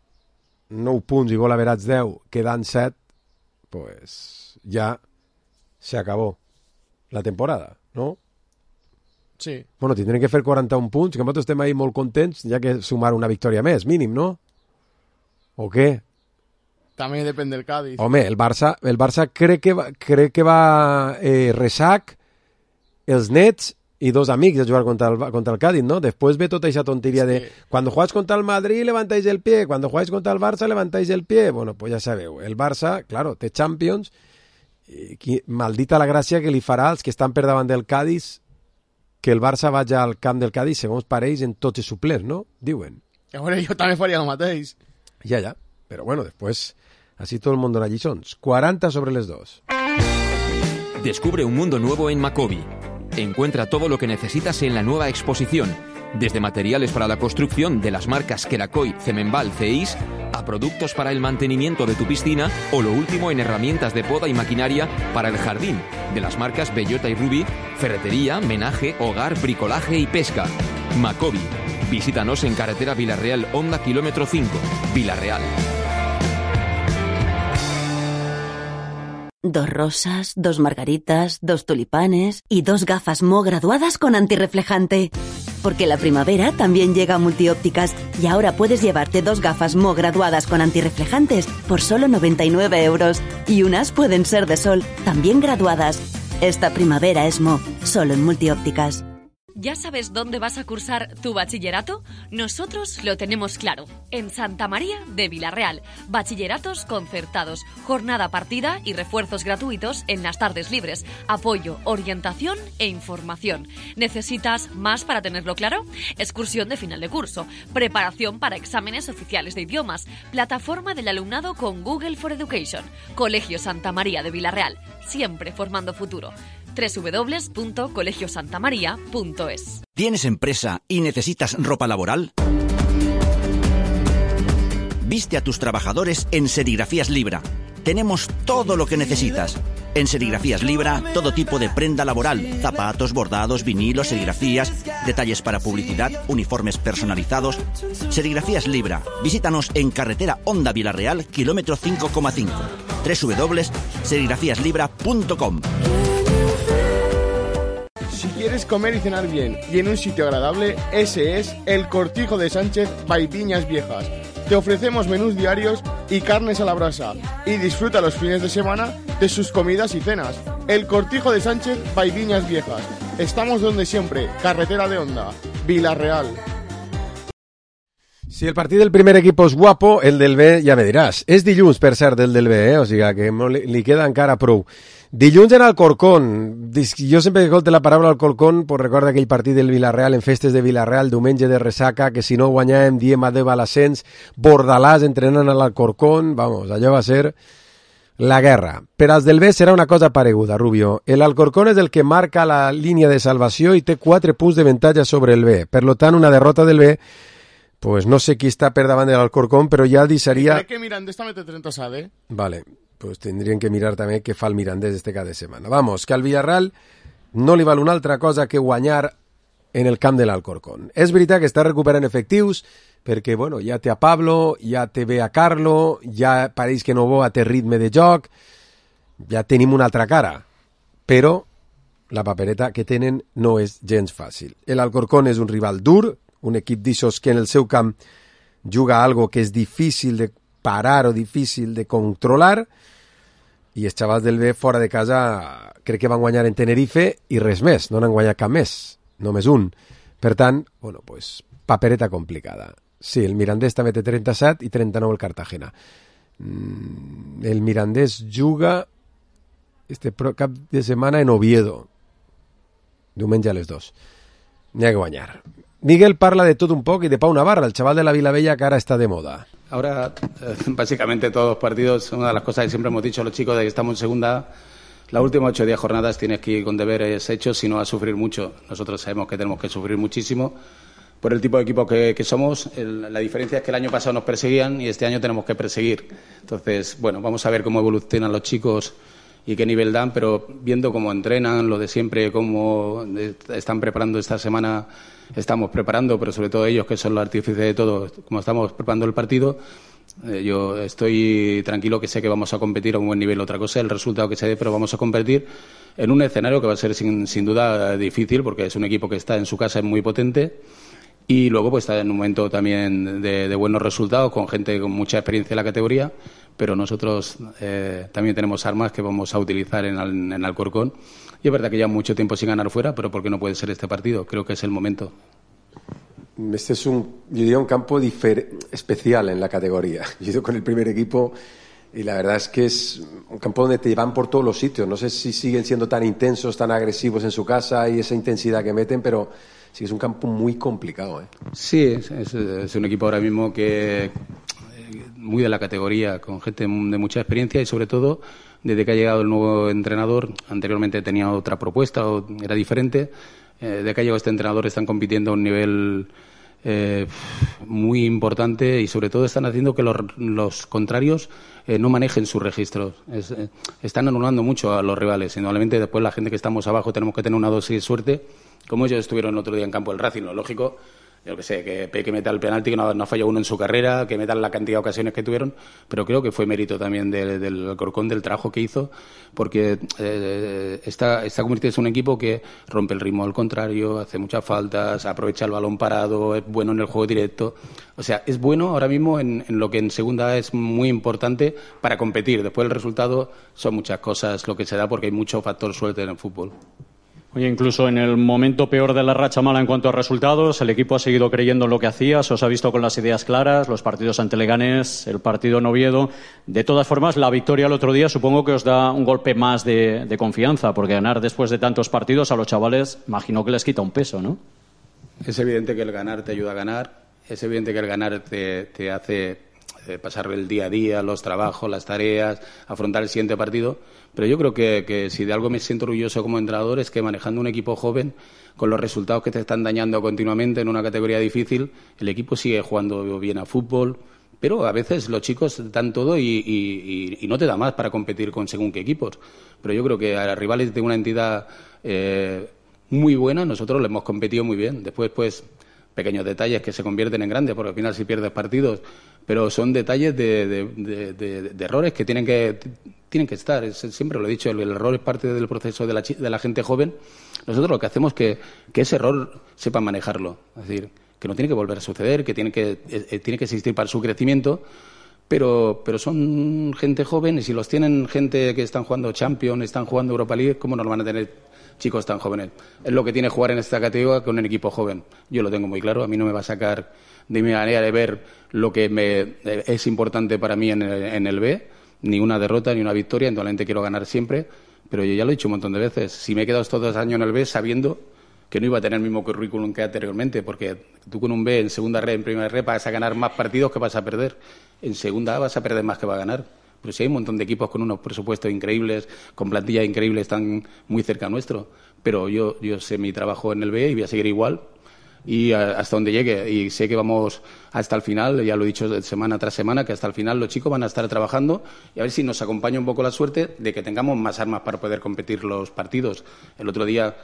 9 punts i gol averats 10, quedant 7, pues ja se acabó la temporada, ¿no?
Sí.
Bueno, tindrem que fer 41 punts, que nosaltres estem ahí molt contents, ja que sumar una victòria més, mínim, no? ¿O què?
També depèn del Cádiz.
Home, el Barça crec que va Resac, els Nets i 2 amics a jugar contra el Cádiz, ¿no? Després ve tota aquesta tonteria de cuando juegas contra el Madrid levantáis el pie, cuando jugáis contra el Barça levantáis el pie. Bueno, pues ja sabeu, el Barça, claro, té Champions, maldita la gràcia que li farà als que estan per davant del Cádiz que el Barça vagi al camp del Cádiz, segons pareix, en tots els suplents, ¿no? Diuen.
Ahora jo també faria el mateix.
Ja, però bueno, després así todo el mundo la lliçons. 40 sobre les 2.
Descubre un mundo nuevo en Macobi. Encuentra todo lo que necesitas en la nueva exposición, desde materiales para la construcción de las marcas Kerakoy, Cemenbal, Ceis, a productos para el mantenimiento de tu piscina o lo último en herramientas de poda y maquinaria para el jardín, de las marcas Bellota y Ruby, ferretería, menaje, hogar, bricolaje y pesca. Macobi. Visítanos en carretera Villarreal, Honda, kilómetro 5, Villarreal.
2 rosas, 2 margaritas, 2 tulipanes y 2 gafas Mo graduadas con antirreflejante. Porque la primavera también llega a Multiópticas y ahora puedes llevarte 2 gafas Mo graduadas con antirreflejantes por solo 99 €. Y unas pueden ser de sol, también graduadas. Esta primavera es Mo, solo en Multiópticas.
¿Ya sabes dónde vas a cursar tu bachillerato? Nosotros lo tenemos claro. En Santa María de Villarreal. Bachilleratos concertados, jornada partida y refuerzos gratuitos en las tardes libres. Apoyo, orientación e información. ¿Necesitas más para tenerlo claro? Excursión de final de curso. Preparación para exámenes oficiales de idiomas. Plataforma del alumnado con Google for Education. Colegio Santa María de Villarreal. Siempre formando futuro. www.colegiosantamaria.es.
¿Tienes empresa y necesitas ropa laboral? Viste a tus trabajadores en Serigrafías Libra. Tenemos todo lo que necesitas. En Serigrafías Libra, todo tipo de prenda laboral, zapatos, bordados, vinilos, serigrafías, detalles para publicidad, uniformes personalizados. Serigrafías Libra. Visítanos en carretera Honda Villarreal, kilómetro 5,5. www.serigrafíaslibra.com.
Si quieres comer y cenar bien y en un sitio agradable, ese es El Cortijo de Sánchez by Viñas Viejas. Te ofrecemos menús diarios y carnes a la brasa y disfruta los fines de semana de sus comidas y cenas. El Cortijo de Sánchez by Viñas Viejas. Estamos donde siempre, carretera de Honda, Villarreal.
Si el partit del primer equip és guapo, el del B ja me diràs. És dilluns, per cert, el del B, o sigui que li queda encara prou. Dilluns en Alcorcón. Jo sempre que escolto la paraula Alcorcón, pues recorda aquell partit del Villarreal en festes de Villarreal, diumenge de ressaca, que si no guanyàvem diem adeu a l'ascens, Bordalàs entrenant a l'Alcorcón, vamos, allò va ser la guerra. Per als del B serà una cosa pareguda, Rubio. El Alcorcón és el que marca la línia de salvació i té 4 punts de avantatge sobre el B. Per tant, una derrota del B, pues no sé qui està per davant de l'Alcorcón, però ja deixaria...
Crec que Mirandés també té 30 SAD, eh?
Vale, pues tindrien que mirar també què fa el Mirandés este cada setmana. Vamos, que al Villarreal no li val una altra cosa que guanyar en el camp de l'Alcorcón. És veritat que està recuperant efectius, perquè, bueno, ja té a Pablo, ja té bé a Carlo, ja pareix que Novoa té ritme de joc, ja tenim una altra cara, però la papereta que tenen no és gens fàcil. L'Alcorcón és un rival dur, un equip d'ixos que en el seu camp juga algo que és difícil de parar o difícil de controlar, i els xavals del B fora de casa crec que van guanyar en Tenerife i res més, no n'han guanyat cap més, només un. Per tant, bueno, pues, papereta complicada. Sí, el Mirandés també té 37 i 39 el Cartagena. El Mirandés juga este cap de setmana en Oviedo, diumenge a les 2. N'hi ha que guanyar. Miguel parla de todo un poco y de Pau Navarra, el chaval de la Vilabella que ahora está de moda.
Ahora, básicamente todos los partidos, una de las cosas que siempre hemos dicho a los chicos de que estamos en segunda, las últimas 8 o 10 jornadas tienes que ir con deberes hechos, si no a sufrir mucho. Nosotros sabemos que tenemos que sufrir muchísimo por el tipo de equipo que somos. La diferencia es que el año pasado nos perseguían y este año tenemos que perseguir. Entonces, bueno, vamos a ver cómo evolucionan los chicos y qué nivel dan, pero viendo cómo entrenan, lo de siempre, cómo están preparando esta semana, estamos preparando, pero sobre todo ellos, que son los artífices de todo, como estamos preparando el partido, yo estoy tranquilo que sé que vamos a competir a un buen nivel. Otra cosa es el resultado que se dé, pero vamos a competir en un escenario que va a ser sin duda difícil, porque es un equipo que está en su casa, es muy potente, y luego pues está en un momento también de buenos resultados, con gente con mucha experiencia en la categoría, pero nosotros también tenemos armas que vamos a utilizar en Alcorcón. Y es verdad que ya mucho tiempo sin ganar fuera, pero ¿por qué no puede ser este partido? Creo que es el momento.
Este es yo diría un campo especial en la categoría. Yo he ido con el primer equipo y la verdad es que es un campo donde te van por todos los sitios. No sé si siguen siendo tan intensos, tan agresivos en su casa y esa intensidad que meten, pero sí es un campo muy complicado, ¿eh?
Sí, es un equipo ahora mismo que muy de la categoría, con gente de mucha experiencia y sobre todo desde que ha llegado el nuevo entrenador. Anteriormente tenía otra propuesta o era diferente. Desde que ha llegado este entrenador están compitiendo a un nivel muy importante y sobre todo están haciendo que los contrarios no manejen sus registros. Están anulando mucho a los rivales. Indudablemente después la gente que estamos abajo tenemos que tener una dosis de suerte, como ellos estuvieron el otro día en campo del Racing. Lo lógico, yo que sé, que Peque meta el penalti, que no ha fallado uno en su carrera, que metan la cantidad de ocasiones que tuvieron, pero creo que fue mérito también del Alcorcón, del trabajo que hizo, porque está convirtiéndose en un equipo que rompe el ritmo al contrario, hace muchas faltas, aprovecha el balón parado, es bueno en el juego directo. O sea, es bueno ahora mismo en lo que en segunda es muy importante para competir. Después el resultado son muchas cosas lo que se da, porque hay mucho factor suerte en el fútbol.
Oye, incluso en el momento peor de la racha mala en cuanto a resultados, el equipo ha seguido creyendo en lo que hacía, se os ha visto con las ideas claras, los partidos ante Leganés, el partido en Oviedo. De todas formas, la victoria el otro día supongo que os da un golpe más de confianza, porque ganar después de tantos partidos a los chavales, imagino que les quita un peso, ¿no?
Es evidente que el ganar te ayuda a ganar, es evidente que el ganar te hace pasar el día a día, los trabajos, las tareas, afrontar el siguiente partido. Pero yo creo que si de algo me siento orgulloso como entrenador es que manejando un equipo joven, con los resultados que te están dañando continuamente en una categoría difícil, el equipo sigue jugando bien a fútbol, pero a veces los chicos dan todo y no te da más para competir con según qué equipos. Pero yo creo que a rivales de una entidad muy buena, nosotros le hemos competido muy bien. Después, pues, pequeños detalles que se convierten en grandes, porque al final si pierdes partidos, pero son detalles de errores que tienen que estar. Siempre lo he dicho, el error es parte del proceso de la gente joven. Nosotros lo que hacemos es que ese error sepan manejarlo. Es decir, que no tiene que volver a suceder, que tiene que existir para su crecimiento, pero son gente joven y si los tienen gente que están jugando Champions, están jugando Europa League, ¿cómo nos van a tener chicos tan jóvenes. Es lo que tiene jugar en esta categoría con un equipo joven. Yo lo tengo muy claro, a mí no me va a sacar de mi manera de ver lo que es importante para mí en el B, ni una derrota ni una victoria, entonces quiero ganar siempre, pero yo ya lo he dicho un montón de veces, si me he quedado estos 2 años en el B sabiendo que no iba a tener el mismo currículum que anteriormente, porque tú con un B en segunda red, en primera red, vas a ganar más partidos que vas a perder. En segunda A vas a perder más que vas a ganar. Pero sí hay un montón de equipos con unos presupuestos increíbles, con plantillas increíbles, están muy cerca nuestro. Pero yo sé mi trabajo en el B y voy a seguir igual y hasta donde llegue. Y sé que vamos hasta el final, ya lo he dicho semana tras semana, que hasta el final los chicos van a estar trabajando y a ver si nos acompaña un poco la suerte de que tengamos más armas para poder competir los partidos. El otro día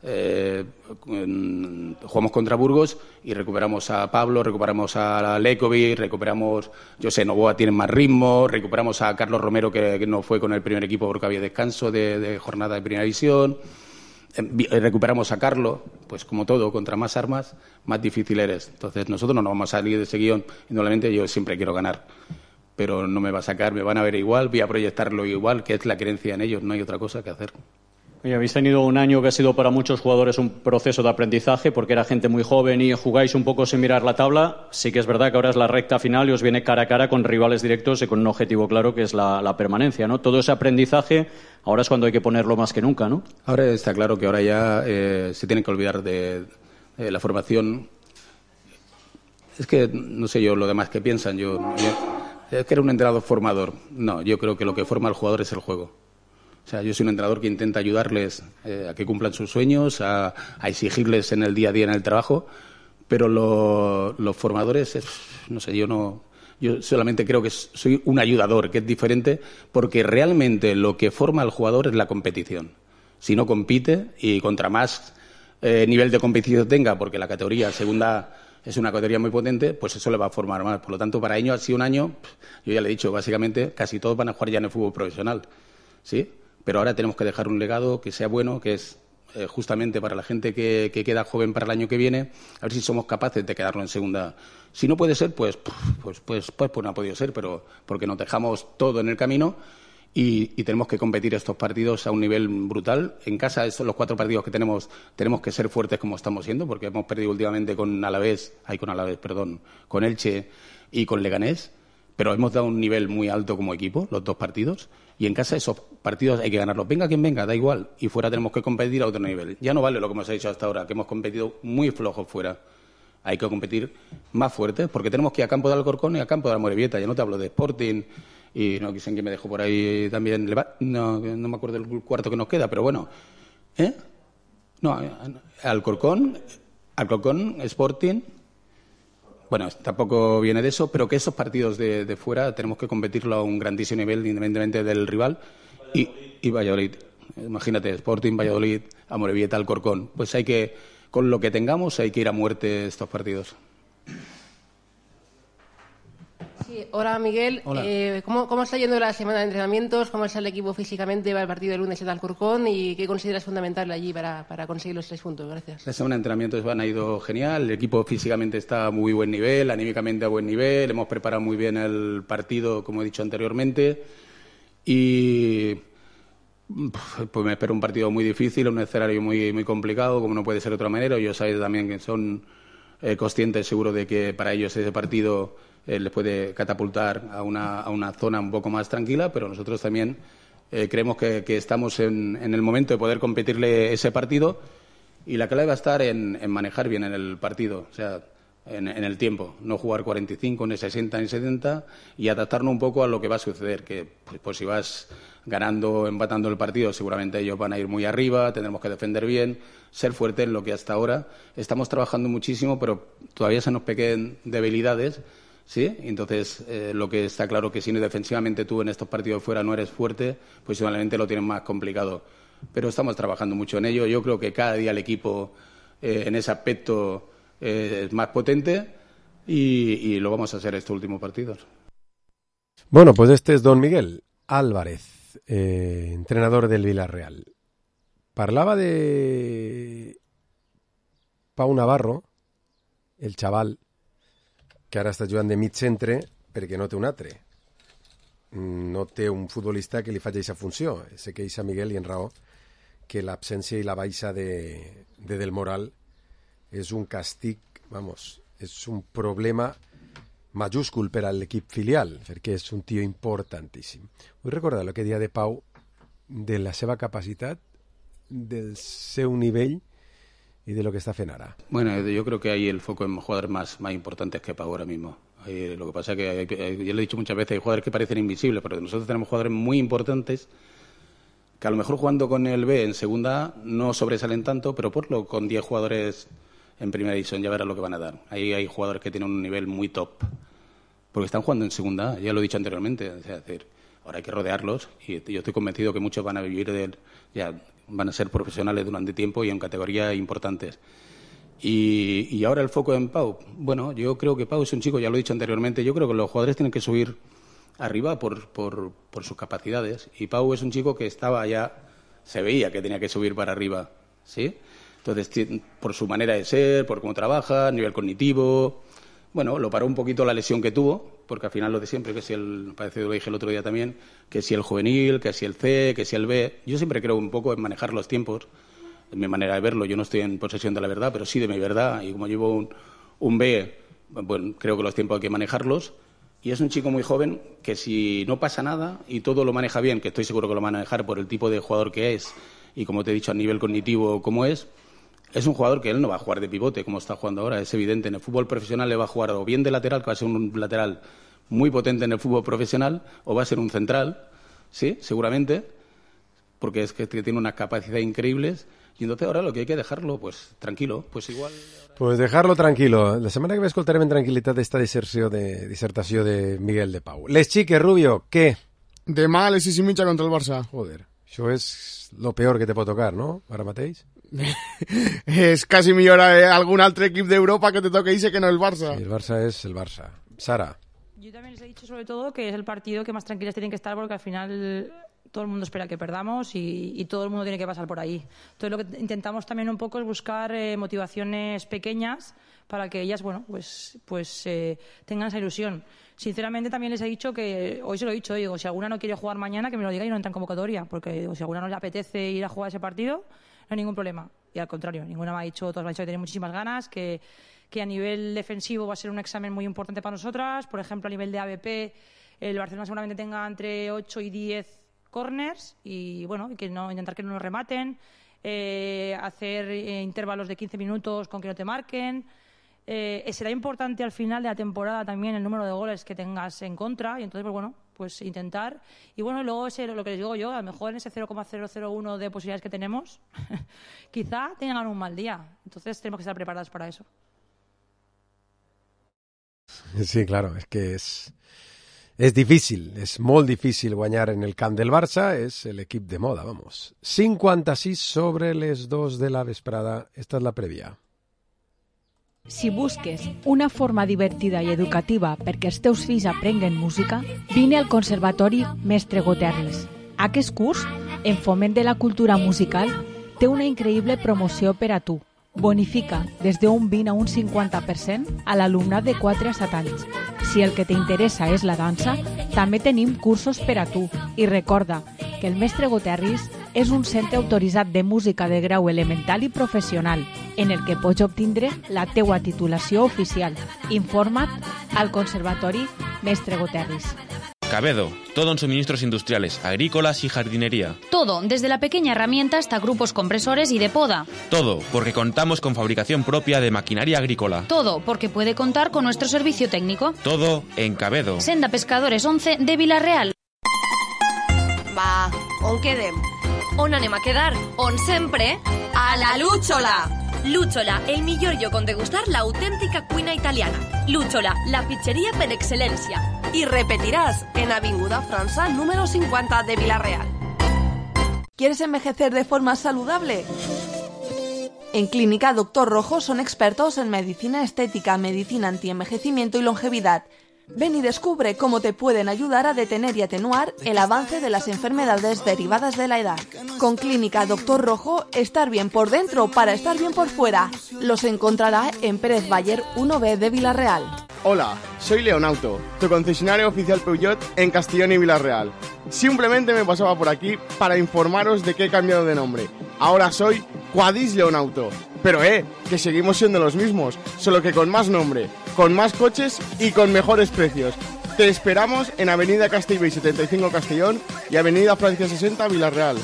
jugamos contra Burgos y recuperamos a Pablo, recuperamos a Lekovic, recuperamos, Novoa tiene más ritmo, recuperamos a Carlos Romero que no fue con el primer equipo porque había descanso de jornada de primera división, recuperamos a Carlos, pues como todo, contra más armas, más difícil eres. Entonces nosotros no nos vamos a salir de ese guión, indudablemente yo siempre quiero ganar, pero no me va a sacar, me van a ver igual, voy a proyectarlo igual, que es la creencia en ellos, no hay otra cosa que hacer.
Oye, habéis tenido un año que ha sido para muchos jugadores un proceso de aprendizaje porque era gente muy joven y jugáis un poco sin mirar la tabla. Sí que es verdad que ahora es la recta final y os viene cara a cara con rivales directos y con un objetivo claro que es la permanencia, ¿no? Todo ese aprendizaje ahora es cuando hay que ponerlo más que nunca, ¿no?
Ahora está claro que ahora ya se tienen que olvidar de la formación. Es que no sé yo lo demás que piensan. Es que era un entrenador formador. No, yo creo que lo que forma al jugador es el juego. O sea, yo soy un entrenador que intenta ayudarles a que cumplan sus sueños, a exigirles en el día a día en el trabajo, pero los formadores, no sé, yo solamente creo que soy un ayudador, que es diferente, porque realmente lo que forma al jugador es la competición. Si no compite y contra más nivel de competición tenga, porque la categoría segunda es una categoría muy potente, pues eso le va a formar más. Por lo tanto, para ellos ha sido un año, yo ya le he dicho, básicamente casi todos van a jugar ya en el fútbol profesional, ¿sí? Pero ahora tenemos que dejar un legado que sea bueno, que es justamente para la gente que queda joven para el año que viene, a ver si somos capaces de quedarlo en segunda. Si no puede ser, pues no ha podido ser, pero porque nos dejamos todo en el camino y tenemos que competir estos partidos a un nivel brutal. En casa, estos los 4 partidos que tenemos que ser fuertes como estamos siendo, porque hemos perdido últimamente con Elche y con Leganés, pero hemos dado un nivel muy alto como equipo, los 2 partidos. Y en casa esos partidos hay que ganarlos. Venga quien venga, da igual. Y fuera tenemos que competir a otro nivel. Ya no vale lo que hemos hecho hasta ahora, que hemos competido muy flojos fuera. Hay que competir más fuerte, porque tenemos que ir a campo de Alcorcón y a campo de Amorebieta. Ya no te hablo de Sporting y no quise que me dejó por ahí también. No me acuerdo del cuarto que nos queda, pero bueno. No, Alcorcón, Sporting. Bueno, tampoco viene de eso, pero que esos partidos de fuera tenemos que competirlo a un grandísimo nivel, independientemente del rival. Y Valladolid, imagínate, Sporting, Valladolid, Amorebieta, Alcorcón. Pues con lo que tengamos, hay que ir a muerte estos partidos.
Sí, hola Miguel.
Hola.
¿Cómo está yendo la semana de entrenamientos? ¿Cómo está el equipo físicamente para el partido del lunes en Alcorcón? ¿Y qué consideras fundamental allí para conseguir los 3 puntos? Gracias.
La semana de entrenamientos ha ido genial. El equipo físicamente está a muy buen nivel, anímicamente a buen nivel. Hemos preparado muy bien el partido, como he dicho anteriormente. Y pues me espero un partido muy difícil, un escenario muy, muy complicado, como no puede ser de otra manera. Ellos saben también que son conscientes, seguro, de que para ellos ese partido les puede catapultar a una zona un poco más tranquila, pero nosotros también creemos que estamos en el momento de poder competirle ese partido y la clave va a estar en manejar bien en el partido, o sea, en el tiempo, no jugar 45, ni 60, ni 70 y adaptarnos un poco a lo que va a suceder, que pues si vas ganando, empatando el partido, seguramente ellos van a ir muy arriba, tendremos que defender bien, ser fuerte en lo que hasta ahora estamos trabajando muchísimo, pero todavía se nos pequen debilidades. ¿Sí? Entonces, lo que está claro que si no defensivamente tú en estos partidos fuera no eres fuerte, pues seguramente lo tienes más complicado. Pero estamos trabajando mucho en ello. Yo creo que cada día el equipo en ese aspecto es más potente y lo vamos a hacer estos últimos partidos.
Bueno, pues este es don Miguel Álvarez, entrenador del Villarreal. Parlava de Pau Navarro, el chaval, que ara està jugant de mig centre perquè no té un altre. No té un futbolista que li faci aquesta funció. Sé que eixa Miguel, i en raó, que l'absència i la baixa de Del Moral és un càstig, vamos, és un problema majúscul per a l'equip filial, perquè és un tio importantíssim. Vull recordar el que deia de Pau, de la seva capacitat, del seu nivell y de lo que está fent ara.
Bueno, yo creo que hay el foco en jugadores más importantes que Pau ahora mismo. Lo que pasa es que, yo lo he dicho muchas veces, hay jugadores que parecen invisibles, pero nosotros tenemos jugadores muy importantes que a lo mejor jugando con el B en segunda A no sobresalen tanto, pero con 10 jugadores en primera división ya verás lo que van a dar. Ahí hay jugadores que tienen un nivel muy top, porque están jugando en segunda A, ya lo he dicho anteriormente. Es decir, ahora hay que rodearlos y yo estoy convencido que muchos van a vivir van a ser profesionales durante tiempo y en categorías importantes. Y ahora el foco en Pau. Bueno, yo creo que Pau es un chico, ya lo he dicho anteriormente, yo creo que los jugadores tienen que subir arriba por sus capacidades. Y Pau es un chico que estaba ya, se veía que tenía que subir para arriba, ¿sí? Entonces, por su manera de ser, por cómo trabaja, nivel cognitivo. Bueno, lo paró un poquito la lesión que tuvo, porque al final lo de siempre, que si parece que lo dije el otro día también, que si el juvenil, que si el C, que si el B. Yo siempre creo un poco en manejar los tiempos, en mi manera de verlo. Yo no estoy en posesión de la verdad, pero sí de mi verdad. Y como llevo un B, bueno, creo que los tiempos hay que manejarlos. Y es un chico muy joven que si no pasa nada y todo lo maneja bien, que estoy seguro que lo va a manejar por el tipo de jugador que es y como te he dicho a nivel cognitivo como es un jugador que él no va a jugar de pivote como está jugando ahora, es evidente. En el fútbol profesional le va a jugar o bien de lateral, que va a ser un lateral muy potente en el fútbol profesional, o va a ser un central, sí, seguramente, porque es que tiene unas capacidades increíbles. Y entonces ahora lo que hay que dejarlo, pues tranquilo, pues igual...
Pues dejarlo tranquilo. La setmana que ve escoltarem en tranquil·litat esta dissertació de Miguel de Pau. Les xiques, Rubio, què?
Demà a les 6:30 contra el Barça.
Joder, això és lo peor que te pot tocar, no? Ara mateix.
És quasi millor algun altre equip d'Europa que te toque irse que no el Barça.
Sí, el Barça es el Barça. Sara.
Yo también les he dicho sobre todo que es el partido que más tranquilas tienen que estar, porque al final todo el mundo espera que perdamos y todo el mundo tiene que pasar por ahí. Entonces lo que intentamos también un poco es buscar motivaciones pequeñas para que ellas, bueno, pues tengan esa ilusión. Sinceramente también les he dicho que, hoy se lo he dicho, digo, si alguna no quiere jugar mañana que me lo diga y no entra en convocatoria, porque digo, si alguna no le apetece ir a jugar ese partido, no hay ningún problema. Y al contrario, ninguna me ha dicho, todas me han dicho que tienen muchísimas ganas, que a nivel defensivo va a ser un examen muy importante para nosotras. Por ejemplo, a nivel de ABP, el Barcelona seguramente tenga entre 8 y 10 corners y, bueno, intentar que no nos rematen, hacer intervalos de 15 minutos con que no te marquen. Será importante al final de la temporada también el número de goles que tengas en contra, y entonces, pues bueno, pues intentar. Y bueno, luego lo que les digo yo, a lo mejor en ese 0,001 de posibilidades que tenemos, quizá tengan un mal día. Entonces tenemos que estar preparadas para eso.
Sí, claro, es que és difícil, és molt difícil guanyar en el camp del Barça, és l'equip de moda, vamos. 56 sobre les 2 de la vesprada, esta és la prèvia.
Si busques una forma divertida i educativa perquè els teus fills aprenguen música, vine al Conservatori Mestre Goterris. Aquest curs, en foment de la cultura musical, té una increïble promoció per a tu. Bonifica des d'un 20 a un 50% a l'alumnat de 4 a 7 anys. Si el que t'interessa és la dansa, també tenim cursos per a tu. I recorda que el Mestre Goterris és un centre autoritzat de música de grau elemental i professional, en el que pots obtindre la teua titulació oficial. Informa't al Conservatori Mestre Goterris.
Cabedo, todo en suministros industriales, agrícolas y jardinería.
Todo, desde la pequeña herramienta hasta grupos compresores y de poda.
Todo, porque contamos con fabricación propia de maquinaria agrícola.
Todo, porque puede contar con nuestro servicio técnico.
Todo en Cabedo.
Senda Pescadores 11 de Vilareal.
Va, on quedem?
On anem a quedar? On sempre? A la Lúchola! Lúchola, el millor lloc on degustar la autèntica cuina italiana. Lúchola, la pizzería per excelencia.
Y repetirás en Avinguda França número 50 de Vilareal. ¿Quieres envejecer de forma saludable? En Clínica Doctor Rojo son expertos en medicina estética, medicina antienvejecimiento y longevidad. Ven y descubre cómo te pueden ayudar a detener y atenuar el avance de las enfermedades derivadas de la edad. Con Clínica Doctor Rojo, estar bien por dentro para estar bien por fuera. Los encontrará en Pérez Bayer 1B de Vilareal.
Hola, soy Leonauto, tu concesionario oficial Peugeot en Castellón y Vila-real. Simplemente me pasaba por aquí para informaros de que he cambiado de nombre. Ahora soy Quadis Leonauto. Pero que seguimos siendo los mismos, solo que con más nombre, con más coches y con mejores precios. Te esperamos en Avenida Castellbell 75 Castellón y Avenida Francia 60 Vila-real.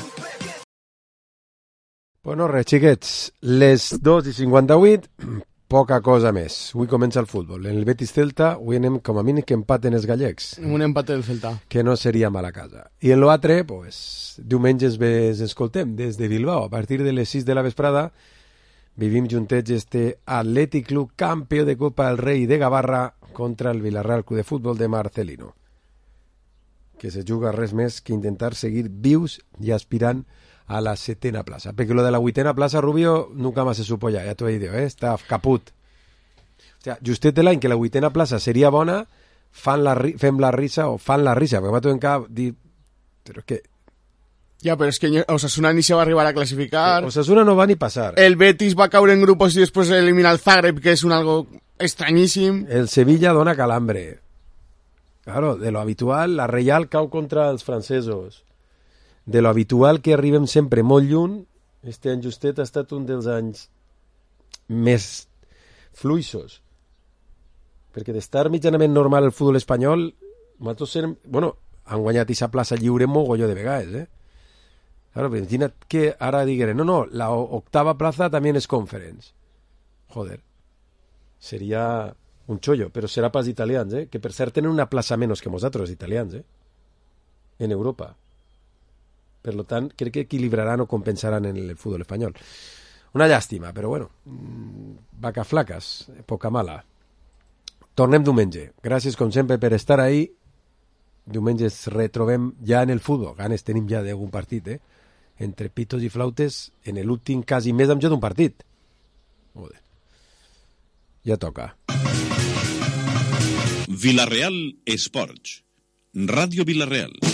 Bueno, res, xiquets, les 2:58, poca cosa més. Avui comença el futbol. En el Betis-Celta, avui anem com a mínim que empaten els gallecs.
Un empate del Celta.
Que no seria mala casa. I en l'altre, pues, diumenges ens escoltem des de Bilbao. A partir de les 6 de la vesprada vivim juntets este Atlètic Club campió de Copa del Rei de Gavarra contra el Villarreal Club de Futbol de Marcelino, que se juga res més que intentar seguir vius i aspirant a la 7ª plaça. Perquè lo de la 8ª plaça, Rubio, nunca más se supo ja t'ho he dit, està caput. O sea, justet l'any que la 8ª plaça seria bona, fem la risa, perquè m'ha tot en cap dir, però és que...
Ja, però és que Osasuna ni se va arribar a clasificar.
Osasuna no va ni passar.
El Betis va caure en grupos i després elimina el Zagreb, que és un algo extrañíssim.
El Sevilla dona calambre. Claro, de lo habitual, la Reial cau contra els francesos. De lo habitual que arribem sempre molt lluny, este any justet ha estat un dels anys més fluixos. Perquè d'estar mitjanament normal el futbol espanyol, bueno, han guanyat aquesta plaça lliure mogolló de vegades, Claro, però imagina't que ara digueren, no, la 8ª plaza también es Conference. Joder, seria un chollo, però serà pas italians, que per cert tenen una plaça menys que nosaltres, italians, en Europa. Per tant, crec que equilibraran o compensaran en el futbol espanyol. Una llàstima, però bueno, vaca flaques, poca mala. Tornem diumenge. Gràcies, com sempre, per estar ahí. Diumenge ens retrobem ja en el futbol. Ganes tenim ja d'algun partit, entre pitos i flautes, en l'últim quasi més amb jo d'un partit. Joder. Ja toca.
Vila-real Esports. Ràdio Vila-real.